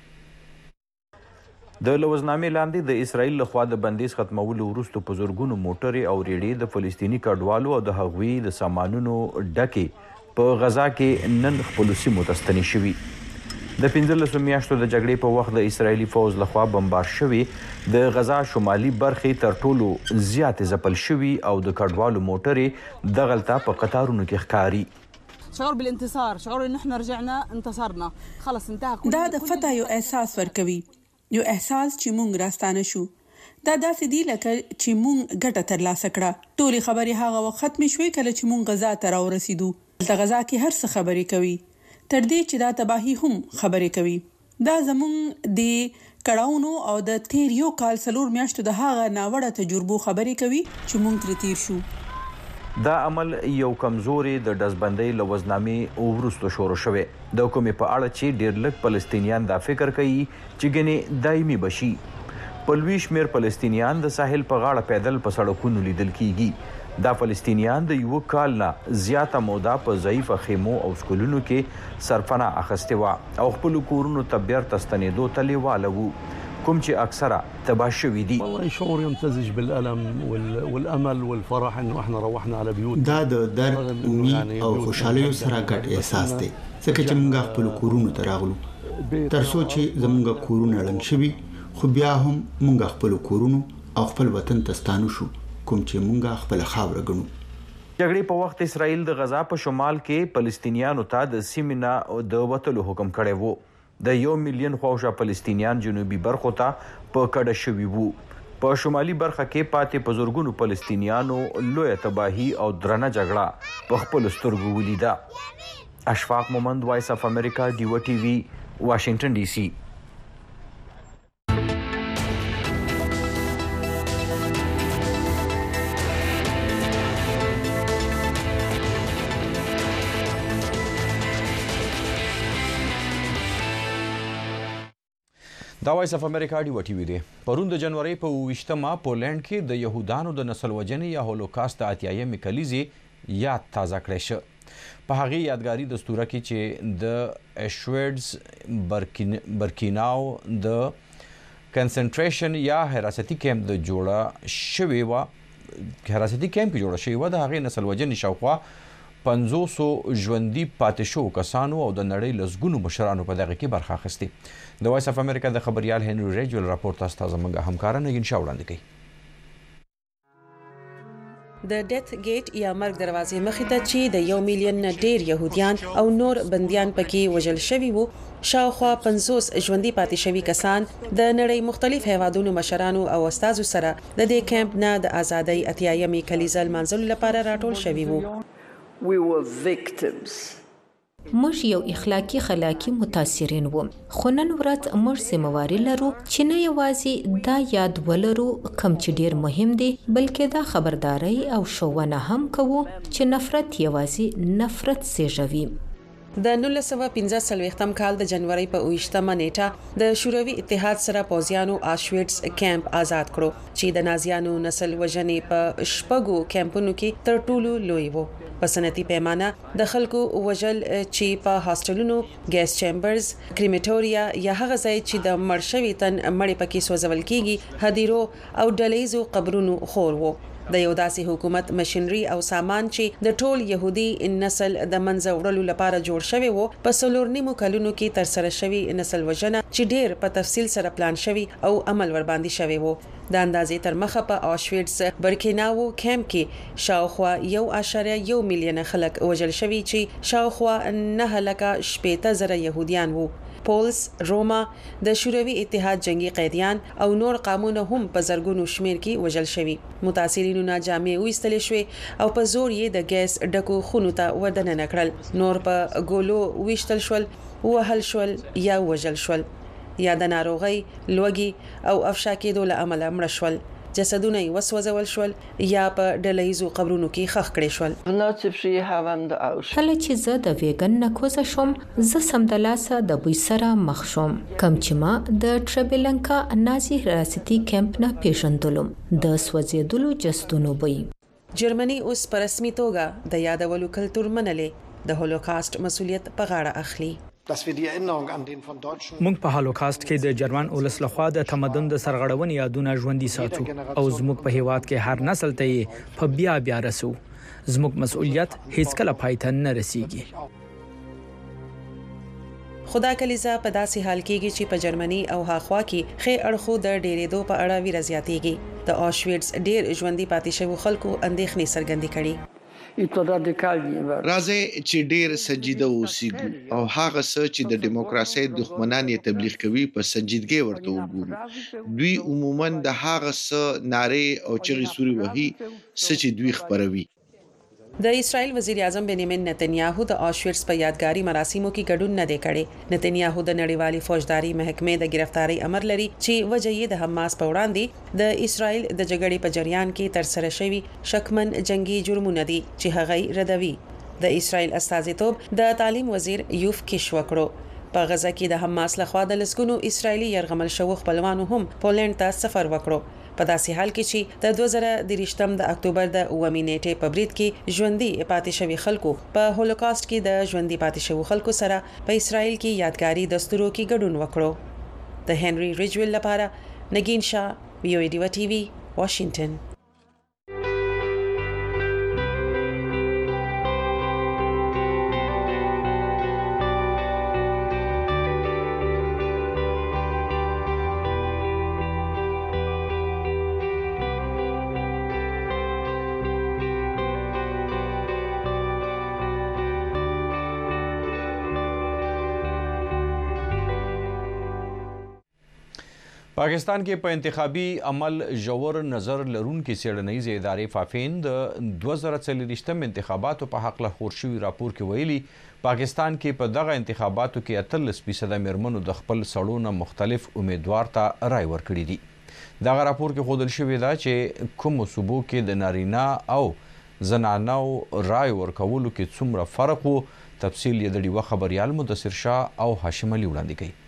د لوزنامې لاندې د اسرائیل لخوا د بندیز ختمولو وروسته په زرګونو موټرې او ریړې د فلسطیني کډوالو او د هغوی د سامانونو ډکې په غزا کې نن خپلو سیمو ته ستنې شوي. د 15 میاشتو د جګړې په وخت د اسرائیلي فوز لخوا بمبار شوي د غزا شمالي برخې تر ټولو زیاتې ځپل شوي او د کډوالو موټرې دغلته په قطارونو کې ښکاري. شعور بالانتصار، شعور ان احنا رجعنا انتصرنا، خلص انتهى. دا د فتح یو احساس ورکوي، یو احساس چې مونږ راستانه شو. دا داسې دی لکه چې مونږ ګټه ترلاسه کړه. ټولې خبرې هغه وخت ختمې شوې کله چې مونږ غزا ته راورسېدو. د غزا کې هر څه خبرې کوي، تر دې چې دا تباهي هم خبرې کوي. دا زمونږ د کړاونو او د تیر یو کال 4 میاشتو د هغه ناوړه تجربو خبرې کوي چې مونږ تر تیر شو. دا عمل یو کمزوري د ډزبندۍ له وزنامې وروسته شروع شوی. د کومې په اړه چې ډېر لږ فلسطینیان دا فکر کوي چې ګنې دایمي بشي. په لوی شمېر فلسطینیان د ساحل په غاړه پیدل په سړکونو لیدل کیږي. دا فلسطینیان د یو کال نه زیاته موده په ضعیفه خیمو او سکولونو کې سرپناه اخیستې وه او خپلو کورونو ته بیرته ستنېدو ته لیواله وو، کوم چې اکثره تباه شوي دي. شعور يمتزج بالألم والأمل والفرح انه احنا روحنا على بيوتنا. دا د درد، امید او خوشحالیو سره ګډ احساس دی ځکه چې موږ خپل کورونو ته راغلو تر څو چې زموږ کورونه ړنګ شوي خو بیا هم مونږ خپل کورونو او خپل وطن ته ستانو شو کوم چې مونږ خپل خاور غنو. جګړې په وخت اسرائیل د غزا په شمال کې فلسطینیانو ته د سیمې نه د وتلو حکم کړی وو. د 1 میلیون خواوشا فلسطینیان جنوبي برخو ته په کډه شوي وو. په شمالي برخه کې پاتې په زورګونو فلسطینیانو لویه تباهي او درنه جګړه په خپلو سترګو ولیده. اشفاق مومند، وایس اف امریکا، ډیو ټي وي، واشنگټن ډي سي. دا وایس اف امریکا ډیو ټي وي دی. پرون د جنوري په 28مه پولینډ کې د یهودانو د نسل وژنې یا هولوکاست د 80مې کلیزې یاد تازه کړی شه. په هغې یادګاري دستوره کې چې د ایشویډز برکیناو د کنسنټریشن یا حراستی کیمپ د جوړه شوې وه د هغې نسل وژنې شاوخوا 500 ژوندي پاتې شوو کسانو او د نړۍ لسګونو مشرانو په دغه کې برخه اخیستې. د وایس اف امریکا د خبریال هنري ریجول راپور تاسو ته زموږ همکاره نګین شاه وړاندې کوي. د ډیث ګیټ یا مرګ دروازې مخې ته چې د 1 میلیون نه ډیر يهوديان او نور بنديان پکې وژل شوي وو، شاوخوا 500 ژوندي پاتې شوي کسان د نړۍ مختلف هیوادونو مشرانو او استادو سره د دې کیمپ نه د ازادۍ 80مې کلیزه لمانځلو لپاره راټول شوي وو. موږ یو اخلاقی خلاقی متاثرین وو، خو نن ورځ موږ ذمہواري لرو چې نه یوازې دا یاد ولرو کوم چې ډیر مهم دی، بلکې دا خبرداري او ښوونه هم کوو چې نفرت یوازې نفرت زیږوي. د 1945م کال د جنوري په 28مه نیټه د شوروي اتحاد سره پوځیانو آشویټس کیمپ آزاد کړو چې د نازیانو نسل وژنې په شپږو کیمپونو کې تر ټولو لوی وو. په سنتي پیمانه د خلکو وژل چې په هاستلونو، ګیس چیمبرز، کریمیټوریا یا هغه ځای چې د مړ شوي تن مړی پکې سوځول کیږي، هدیرو او ډلیزو قبرونو خور وو. د یو داسې حکومت مشینری او سامان چې د ټول يهودي نسل د منځه وړلو لپاره جوړ شوی وو، په 4 کلونو کې تر سره شوی نسل وژنه چې ډیر په تفصیل سره پلان شوی او عمل ور باندې شوی وو. د اندازې تر مخه په آشویټس برکیناو کیمپ کې شاوخوا 1.1 میلیون خلک وژل شوی چې شاوخوا 9,000 يهوديان وو. پولس، روما، د شوروي اتحاد جنگي قیدیان او نور قامونه هم په زرګونو شمیر کې وژل شوي. متاثرینو نه جامې وایستلې شوې او په زور یې د ګیس ډکو خونو ته ودننه کړل. نور په ګولو ویشتل شول، وهل شول یا وژل شول، یا د ناروغۍ، لوږې او افشا کېدو له امله مړه شول. جسدونه یې وسوځول شول یا په ډلهیزو قبرونو کې ښخ کړي شول. کله چې زه د ویګن نه کوزه شوم، زه سمدلاسه د بوی سره مخ شوم کوم چې ما د ټریبلنکا نازي حراستی کیمپ نه پیژندلم، د سوځېدلو جسدونو بوی. جرمني اوس په رسمي توګه د یادولو کلتور منلې د هولوکاست مسؤلیت په غاړه اخلي. موږ په هولوکاست کې د جرمن ولس لخوا د تمدن د سرغړونې یادونه ژوندۍ ساتو او زموږ په هیواد کې هر نسل ته په بیا رسو. زموږ مسؤلیت هیڅ کله پای ته نه رسیږي. خدا کلیزه په داسې حال کېږي چې په جرمني او هاخوا کې خې اړخو د ډېرېدو په اړه ویره زیاتېږي. د آشویټس ډېر ژوندۍ پاتې شوي خلکو اندېښنې څرګندې کړي. راځي چې ډیر سنجیده اوسېږو او هغه څه چې د دیموکراسي دښمنان یې تبلیغ کوي په سنجیدګۍ ورته وګورو. دوی عموما د هغه څه نارې او چغې سوري وهي څه چې دوی خپروي. د اسرائیل وزیر اعظم بنیامین نتنیاهو د آشویټس په یادګاري مراسمو کې ګډون نه دی کړی. نتنیاهو د نړیوالې فوجداري محکمې د گرفتاری امر لري چې وجه یې د حماس په وړاندې د اسرائیل د جګړې په جریان کې تر سره شوي شکمن جنگي جرمونه دي چې هغه ردوي. د اسرائیل استازیتوب د تعلیم وزیر یوف کیش وکړو. په غزه کې د حماس لخوا د لسګونو اسرائیلي يرغمل شوو خپلوانو هم پولند ته سفر وکړو. په داسې حال کې چې د 2023 د اکتوبر د 9 نیټې په برید کې ژوندۍ پاتې شوي خلکو په هولوکاست کې د ژوندۍ پاتې شوو خلکو سره په اسرائیل کې یادګاري دستورو کې ګډون وکړو. د هنري ریجول لپاره نگین شاه، ویو ډیو ټي وي، واشنگټن. پاکستان کې په انتخابي عمل ژور نظر لرونکي څېړنیزې ادارې فافین د 2024 انتخاباتو په حق له خور شوي راپور کې ویلي پاکستان کې په دغه انتخاباتو کې 18% میرمنو د خپل سړو نه مختلف امیدوار ته رای ورکړي دي. دغه راپور کې ښودل شوې ده چې کومو صوبو کې د نارینه او زنانو رای ورکولو کې څومره فرق و. تفصیل یې د ډیوه خبریال مدثر شاه او هاشم علي وړاندې کوي.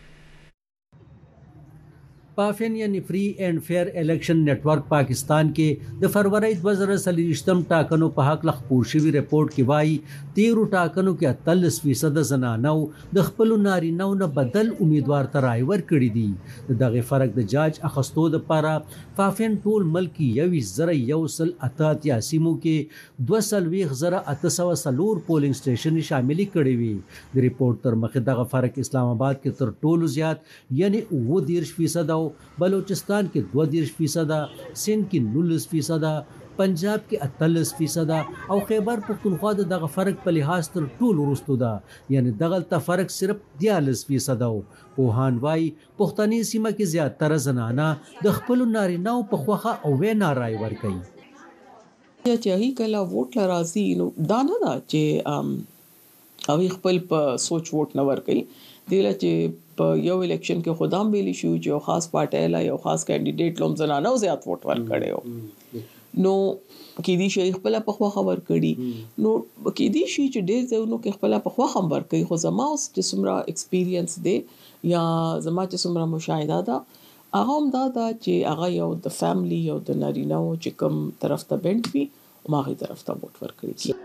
پافین یعنی فری اینڈ فیر الیکشن نیٹ ورک پاکستان کې د فروری 2023 ټاکنو په حق لخ خپور شوي رپورټ کې وایي 13 ټاکنو کې 48% زنانو د خپل نارینهو نه بدل امیدوار ته رای ورکړي دي. دغه فرق د جاج اخستو د لپاره پافین ټول ملک 21,188 سیمو کې 22,804 پولینګ سټیشن شامل کړي وي. د رپورټ تر مخه دغه فرق اسلام آباد کې تر ټولو زیات یعنی 19% بلوچستان کې 22%، سندھ کې 19%، پنجاب کې 48% او خیبر پختونخوا دغه فرق په لحاظ تر ټولو وروسته ده یعنی دغه فرق صرف 43%. پوهان وايي پښتني سیمه کې زیاتره زنانه د خپل نارینهو په خوخه او وینا رای ورکوي. چې هی کله ووټ لرازي نو دا نه ده چې او خپل په سوچ ووټ نه ورکوي. دیله چې په یو الیکشن کې خدام ویلی شو چې یو خاص پارټي لا یو خاص کینډیډیټ لوم زنانه او زیات ووټ ورکړي نو کې دي شي خپل په خوا خبر کړي نو کې دي شي چې ډېر ځونو کې خپل په خوا خبر کوي. خو زما اوس چې څومره ایکسپیرینس دی یا زما چې څومره مشاهده ده هغه هم دا ده چې هغه یو د فیملی یو د نارینه چې کوم طرف ته بند وي ماغي طرف ته ووټ ورکړي.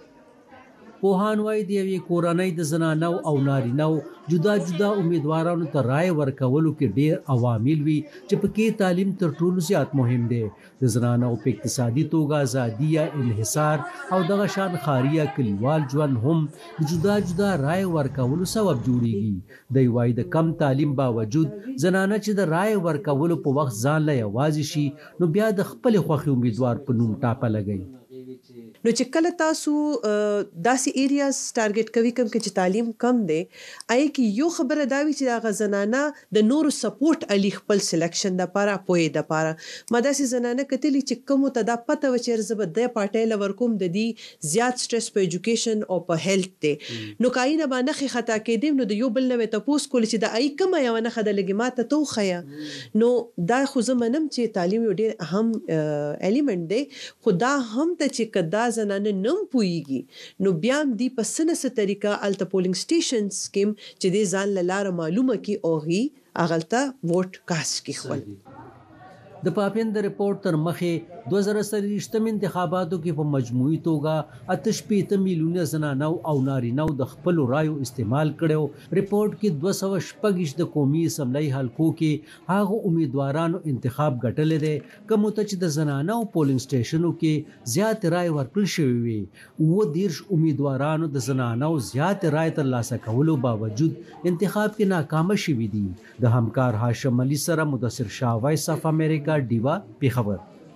پوهان وايي د یوې کورنۍ د زنانو او نارینهو جدا جدا امیدوارانو ته رای ورکولو کې ډېر عوامل وي چې پکې تعلیم تر ټولو زیات مهم دی. د زنانو په اقتصادي توګه ازادي یا انحصار او دغه شان خاریا کلیوال ژوند هم د جدا جدا رای ورکولو سبب جوړیږي. دی وايي د کم تعلیم باوجود زنانه چې د رای ورکولو په وخت ځان له یوازې شي نو بیا د خپل خوښي امیدوار په نوم ټاپه لګوي. نو چې کله تاسو داسې ایریاز ټارګټ کوي کوم کې چې تعلیم کم دی آی کې یو خبره دا وی چې دا زنانه د نورو سپورټ علی خپل سلیکشن د لپاره پوي د لپاره ما داسې زنانه کتلی چې کوم ته دا پته و چې زب د پارټي لور کوم د دې زیات سټرس په ایجوکیشن او په هیلث دی نو کاینه باندې خطا کېدم نو د یو بل نه تاسو کول چې د آی کوم یو نه خدای لګماته توخیا نو دا خو زمونم چې تعلیم یو ډیر اهم الیمنٹ دی خدا هم ته چې کدا زنانه نم پويږي نو بیا دی په سنسه طریقه الته پولینګ سټیشن سکیم چې د ځان لاره معلومه کی اوغي اغلطه ووټ کاست کی خپل د پاپین د رپورټ تر مخه 2023 انتخاباتو کې په مجموعي توګه 88 میلیونه زنانو او نارینهو د خپل رایو استعمال کړو. رپورټ کې 226 د قومي اسمبلی حلقو کې هغه امیدوارانو انتخاب ګټل دي کوم ته چې د زنانو پولینګ سټیشنو کې زیات رای ورکړل شوی وي. و دیرش امیدوارانو د زنانو زیات رای ترلاسه کولو باوجود انتخاب کې ناکام شوي دي. د همکار هاشم علي سره مدثر شاه وایس اف امریکا ډیوا پیښور.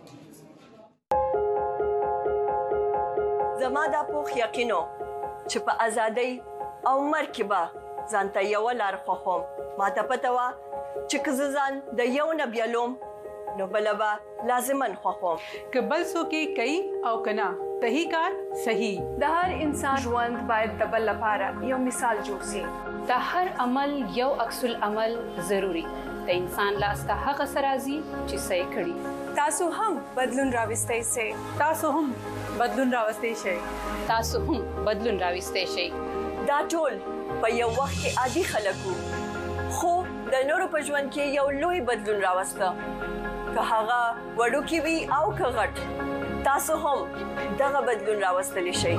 زما دا پوخ یقینو چې په ازادۍ او مرکبه ځانته یو لار خوخم ما ته پته وا چې که ځان د یو نه بیلوم نو بلبا لازمن خوخم که بل څوک کوي او کنا صحیح کار صحیح د هر انسان ژوند باید د بل لپاره یو مثال جوړ شي. د هر عمل یو عکس العمل ضروری د انسان لاس ته هغه سرازي چې صحیح کړي. تاسو هم بدلون راوستئ شئ. تاسو هم بدلون راوستئ شئ. تاسو هم بدلون راوستئ شئ. دا ټول په یو وخت کې عادي خلکو خو د نورو په ژوند کې یو لوی بدلون راوسته که هغه وړوکی وي او که غټ تاسو هم دغه بدلون راوستلی شئ.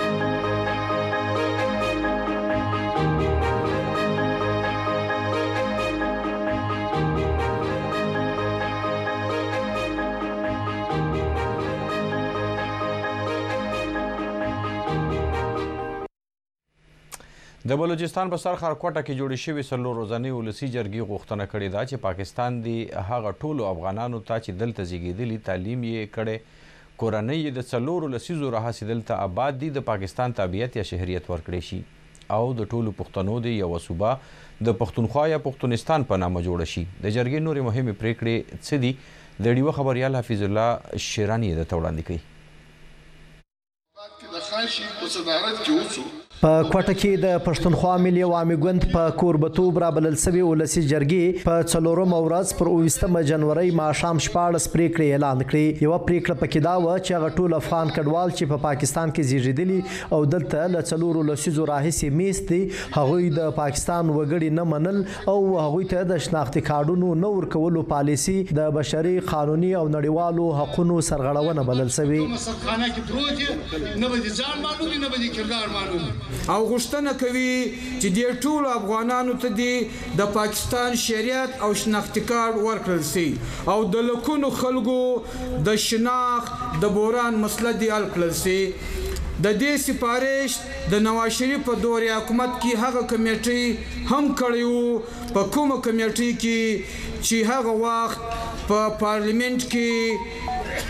د بلوچستان په سر خارکوټه کې جوړې شوې څلور ورځنۍ ولسي جرګې غوښتنه کړې ده چې پاکستان دی هغه ټولو افغانانو ته چې دلته زیږېدلي تعلیم یې کړی کورنۍ یې د څلورو لسیزو راهیسې دلته آباد دي د پاکستان تابعیت یا شهریت ورکړی شي. او د ټولو پښتنو د یو صوبه د پښتونخوا یا پښتونستان په نامه جوړ شي. د جرګې نورې مهمې پریکړې څه دي؟ د ډیوه خبريال حفیظ الله شیرانی د وړاندې کوي. په کوټه کې د پښتونخوا ملي عوامي ګوند په کوربتوب رابلل سوي ولسي جرګې په 4 ورځ پر 20 جنوري ماښام 14 پریکړې اعلان کړې. یو پریکړه پکې دا و چې هغه ټول افغان کډوال چې په پاکستان کې زیږیدلي او دلته له 4 لسیزو راهیسې میست دي هغوی د پاکستان وګړي نه منل او هغوی ته د شناختي کارډونو نه ورکولو پالیسي د بشري قانوني او نړیوالو حقوقو سرغړونه بلل سوي. او غوښتنه کوي چې د ټول افغانانو ته د پاکستان شریعت او شناختی کارت ورکړل شي او د لکونو خلکو د شناخت د بوران مسله دی حل کړل شي. د دې سپارښت د نواز شریف په دورې حکومت کې هغه کمیټې هم کړی وو په کومه کمیټې کې چې هغه وخت په پارلیمنت کې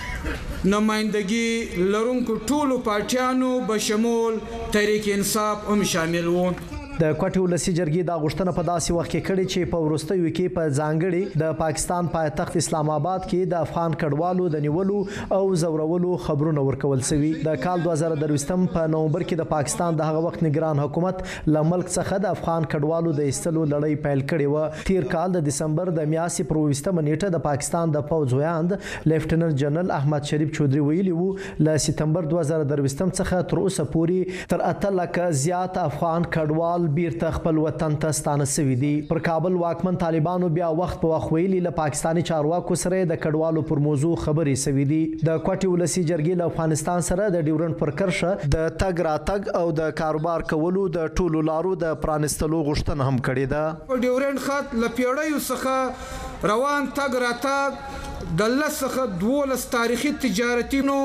نمائندګي لرونکو ټولو پارټیانو بشمول تحریک انصاف هم شامل وو. د کوټې ولسي جرګې دا غوښتنه په داسې وخت کې کړې چې په وروستیو کې په ځانګړي د پاکستان پایتخت اسلام آباد کې د افغان کډوالو د نیولو او زورولو خبرونه ورکول شوي. د کال 2023 په نومبر کې د پاکستان د هغه وخت نگران حکومت له ملک څخه د افغان کډوالو د ایستلو لړۍ پیل کړې و. تیر کال د دسمبر د میاشتې پر 20 نیټه د پاکستان د پوځ ویاند لیفټننټ جنرال احمد شریف چودري ویلي وو له سپتمبر 2023 څخه تر اوسه پورې تر 8 لکه زیات افغان کډوال بیرته خپل وطن ته ستانه شوي دي. پر کابل واکمن طالبانو بیا وخت په وخت ویلي له پاکستاني چارواکو سره د کډوالو پر موضوع خبرې شوي دي. د کوټې ولسي جرګې له افغانستان سره د ډیورنډ پر کرښه د تګ راتګ او د کاروبار کولو د ټولو لارو د پرانستلو غوښتنه هم کړې ده. په ډیورنډ خط له پیړیو څخه روان تګ راتګ د 10 څخه 12 تاریخي تجارتینو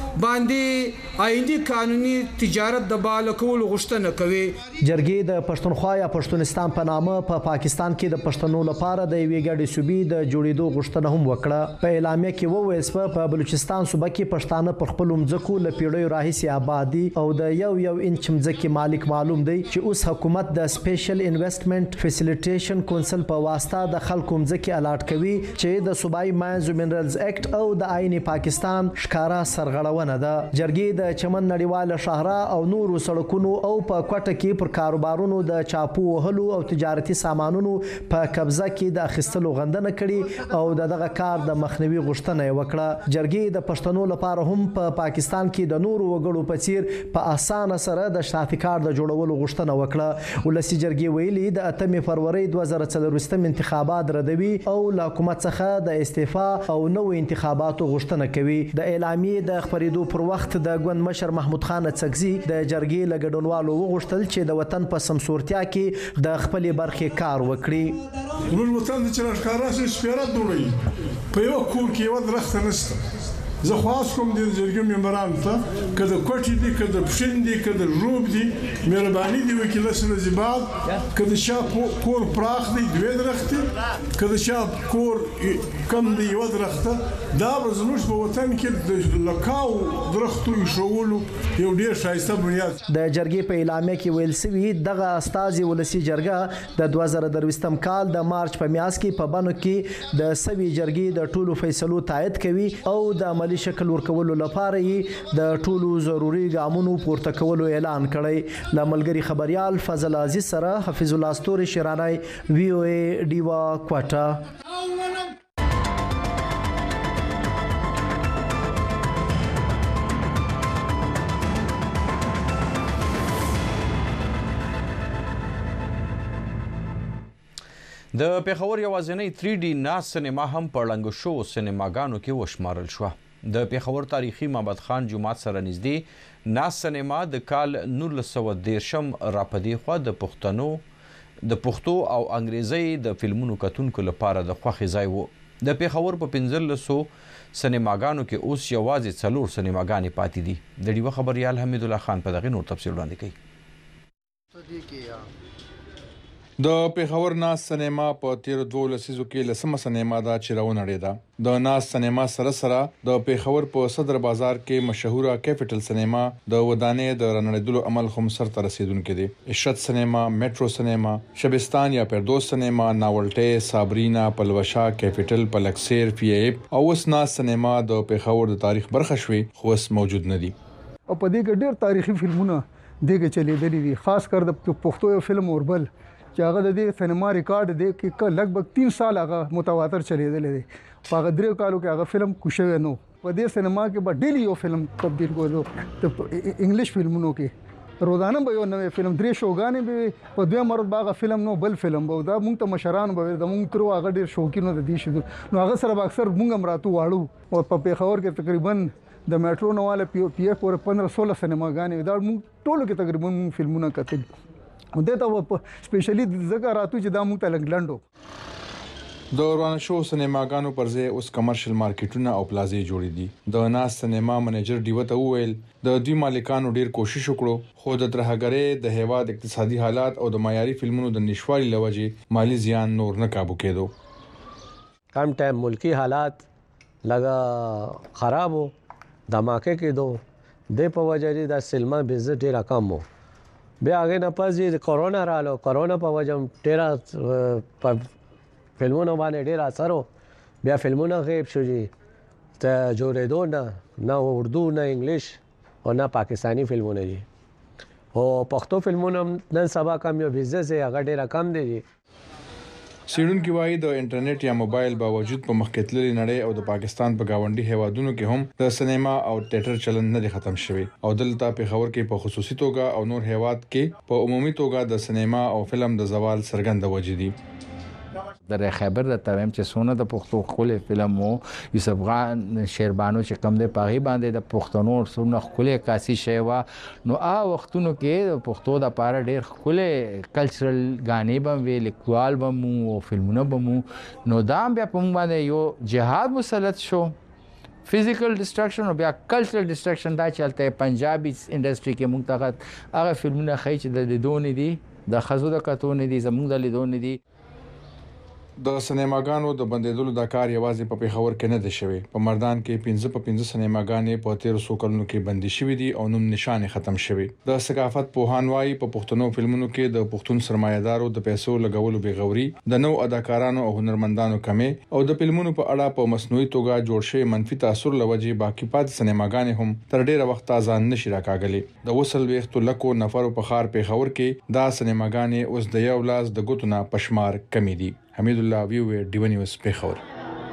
باندې آئینی قانوني تجارت د بالا کولو غوښتنه کوي. جرګې د پښتونخوا یا پښتونستان په نامه په پاکستان کې د پښتنو لپاره د یوې ګډې صوبې د جوړېدو غوښتنه هم وکړه. په اعلامیه کې وویل شوه په بلوچستان صوبه کې پښتانه پر خپلو مځکو له پیړیو راهیسې آباد دي او د یو انچ مځکې مالک معلوم دی چې اوس حکومت د سپیشل انویسټمنټ فیسیلیټیشن کونسل په واسطه د خلکو مځکې الاټ کوي چې د صوبایي ماینز منرالز اکټ او د آئین پاکستان ښکارا سرغړونه ده. جرګې د چمن نړیواله شاهرا او نورو سړکونو او په کوټه کې پر کاروبارونو د چاپو وهلو او تجارتي سامانونو په قبضه کې د اخیستلو غندنه کړي او دغه کار د مخنیوي غوښتنه یې وکړه. جرګې د پښتنو لپاره هم په پاکستان کې د نورو وګړو په څیر په اسانه سره د شناختي کارت د جوړولو غوښتنه وکړه. ولسي جرګې ویلي د 8 فروری 2024 انتخابات ردوي او له حکومت څخه د استعفا او نوې انتخاباتو غوښتنه کوي. د اعلامیې د خبرېدو پر وخت د ګوند مشر محمود خان څکزي د جرګې له ګډونوالو وغوښتل چې د وطن په سمسورتیا کې د خپلې برخې کار وکړي. ورور وطن چې راښکاره شي سپیرت جوړوي په یو کور کې یو درخت نشته. زه خواست کوم د جرګې ممبرانو ته که د کوټې دي که د پښین دي که د ژوب دي مهرباني دي وکړي لسنه زیباد که د چا کور پراخ دی 2 درختې که د چا کور کم دی 1 درخته دا به زموږ په وطن کې د لکاو درختو ایښولو یو ډېر ښایسته بنیاد. د جرګې په اعلامیه کې ویل شوي دغه استازي ولسي جرګه د 2023 کال د مارچ په میاشت کې په بنو کې د سوي جرګې د ټولو فیصلو تایید کوي او د عملي شکل ورکولو لپاره یې د ټولو ضروري ګامونو پورته کولو اعلان کړی. له ملګري خبريال فضل عزیز سره حفیظ الله ستوري شیرانی VOA ډیوا کوټه. د پیښور یوازینی 3D ناز سینما هم په ړنګ شو سینماګانو کې وشمارل شوه. د پیښور تاریخي معبد خان جومات سره نږدې ناز سینما د کال 1913 راپدې خوا د پښتو او انګریزي د فلمونو کتونکو لپاره د خوښۍ ځای و. د پیښور په 1500 سینماګانو کې اوس یوازې 4 سینماګانې پاتې دي. د ډیوه خبريال حمید الله خان په دغه نور تفصیل وړاندې کوي. د پیښور ناز سینما په 13 لسیزو کې لسمه سینما دا چې راونړېده د ناز سینما سره د پیښور په صدر بازار کې مشهوره کیپټل سینما د ودانې د رنړېدلو عمل هم سر ته رسیدونکو دي عشرت سینما میټرو سینما شبستان یا پردوس سینما ناولټه صابرینا پلوشا کیپټل پلکسیر پی ایپ او اوس ناز سینما د پیښور د تاریخ برخه شوي خو اوس موجود نه دي او په دې کې ډېر تاریخي فلمونه دغه چلیدلې دي خاص کر د پښتو فلم اوربل چې هغه د دې سینما ریکارډ دی کې لګبګ 3 سال هغه متواتر چلیدل دي په هغه 3 کالو کې هغه فلم کوشوي نو په دې سینما کې به ډیلی یو فلم تبدیل کولو ته انګلیش فلمونو کې روزانه به یو نوې فلم 3 شوګانې به په دوه مرد باغه فلم نو بل فلم به دا مونږ ته مشران به د مونږ تر هغه ډیر شوقینو د دې شو نو هغه سره اکثر مونږ هم راتو واړو او په پیښور کې تقریبا د میټرو نواله پی ایف اور 15-16 سینماګانې دا مونږ ټولو کې تقریبا فلمونه کتل دته په سپیشلی ځکه راتو چې دا موږ ته لنګلندو د روان شو سینماګانو پر ځای اوس کمرشل مارکیټونه او پلازې جوړې دي د ناز سینما منیجر دیوته وویل د دوی مالکانو ډیر کوشش وکړو خو د ترهګرۍ د هیواد اقتصادي حالات او د معیاري فلمونو د نشوالي لوجې مالی زیان نور نه کابو کېدو کم ټایم ملکی حالات لگا خرابو دماکه کېدو د په وجه د سینما بزنس ډیر کم وو بیا هغه نه پځې د کورونا رالو کورونا په وجه ډیر فلمونو باندې ډیر اثر بیا فلمونه غیب شو جی ته جوړېدو نه اردو نه انګلیش او نه پاکستانی فلمونه دي او پښتو فلمونه نن سبا کم یو بزنس هغه ډیر کم دي سیډونکو وايي د انټرنیټ یا موبایل باوجود په مخکتللې نړۍ او د پاکستان په گاونډي هیوادونو کې هم د سینما او ټیټر چلن نه ختم شوی او دلته په خبر کې په خصوصي توګه او نور هیواد کې په عمومي توګه د سینما او فلم د زوال سرګند وجدي در خبر د تویم چې سونه د پښتو خپل فلم وو یوسف خان شیربانو چې کم د پاغي باندې د پښتنو سونه خپل کاسي شیوا نو وختونو کې د پښتو د پاره ډېر خپل کلچرل غانې بم وی لیکوال بم او فلمونه بم نو دا بیا په باندې یو جهاد مسلط شو فزیکل ډسټرکشن او بیا کلچرل ډسټرکشن دا چلته پنجابي انډستری کې منتخب هغه فلمونه خې چې د لیدون دي د خزو د کتون دي زموږ د لیدون دي د سینماګانو د بندیدلو د کار یوازې په پیښور کې نه دی شوی په مردان کې 15 سینماګانې په 1300 کلونو کې بندي شوې دي او نوم نشانه ختم شوی د ثقافت پوهان وايي په پښتنو فلمونو کې د پښتون سرمایدارو د پیسو لګولو بغوري د نو اداکارانو او هنرمندانو کمی او د فلمونو په اړه په مصنوعي توګه جوړ شوی منفي تاثیر لوجې باقی پات سینماګانې هم تر ډیره وخت ځان نشي راکاګلي د وصل وختو لکو نفر په خار پیښور کې دا سینماګانې اوس د یو لاس د ګوتونه پشمار کمی دي حمید الله ویو ډیو نیوز پیښور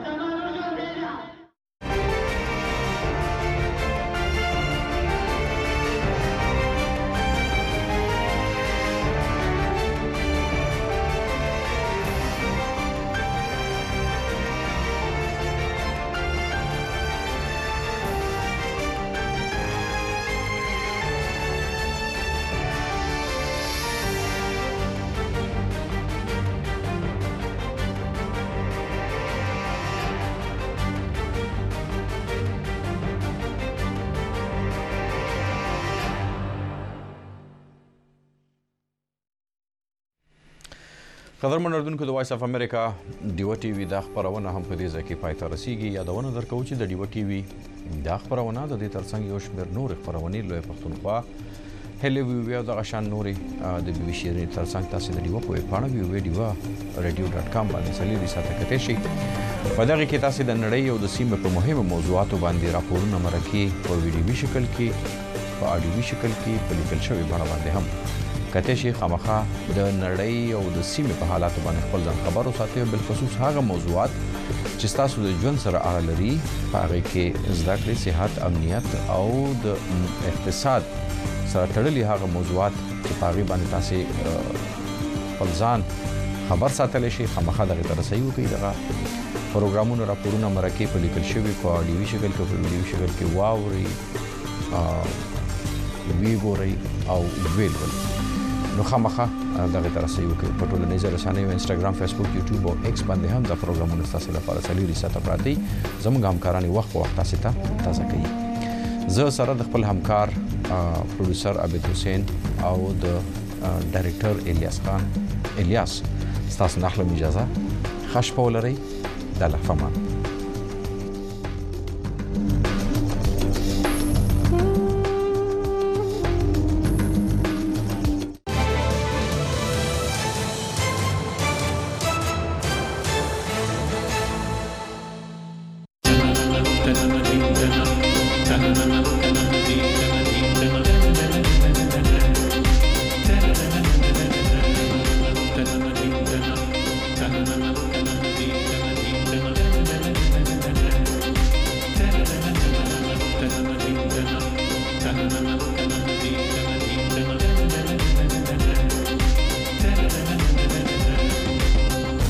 قدرمن اردوونکو د وایس اف امریکا ډیو ټي وي د خبرونه هم په دې ځای کې پای ته رسیږي یادونه درکوم چې د ډیو ټي وي د خبرونه د دې ترڅنګ یو شمېر نور خبرونه لوي پښتونخوا هلي وی د غشان نوري د بي بي سي ترڅنګ تاسو د ډیو په پاڼه ویډیو radio.com باندې سلیدي ساته کته شي په دغه کې تاسو د نړۍ او د سیمې په مهمو موضوعاتو باندې راپورونه مرکه په ویډیو شکل کې په اډیو شکل کې په لیکل شوی بڼه باندې هم کته شي خامخا د نړۍ او د سیمې په حالاتو باندې خپل ځان خبرو ساتي بل خصوص هغه موضوعات چې تاسو د ژوند سره اړه لري هغه کې زده کړې صحت امنیت او د اقتصاد سره تړلي هغه موضوعات چې په هغه باندې تاسو خپل ځان خبر ساتلی شي خامخا دغه ترسي وکړي دغه پروګرامونو راپورونه مرکه په لیکل شوی په اډیو شکل کې په ویډیو شکل کې واوري وی ګوري او ویل نو خامخا دغه ترسي وکړي په ټولنیزو رسنیو انستګرام فیسبوک یوټیوب او ایکس باندې هم د پروګرامونو تاسو لپاره سلیري ساته پراتی زموږ همکارانی وخت په وخت تاسو ته تازه کوي زه سره د خپل همکار پروډوسر عبد حسین او د ډایرکټر الیاس ستاسو نه اخلم اجازه خش په ولرئ د الله فمان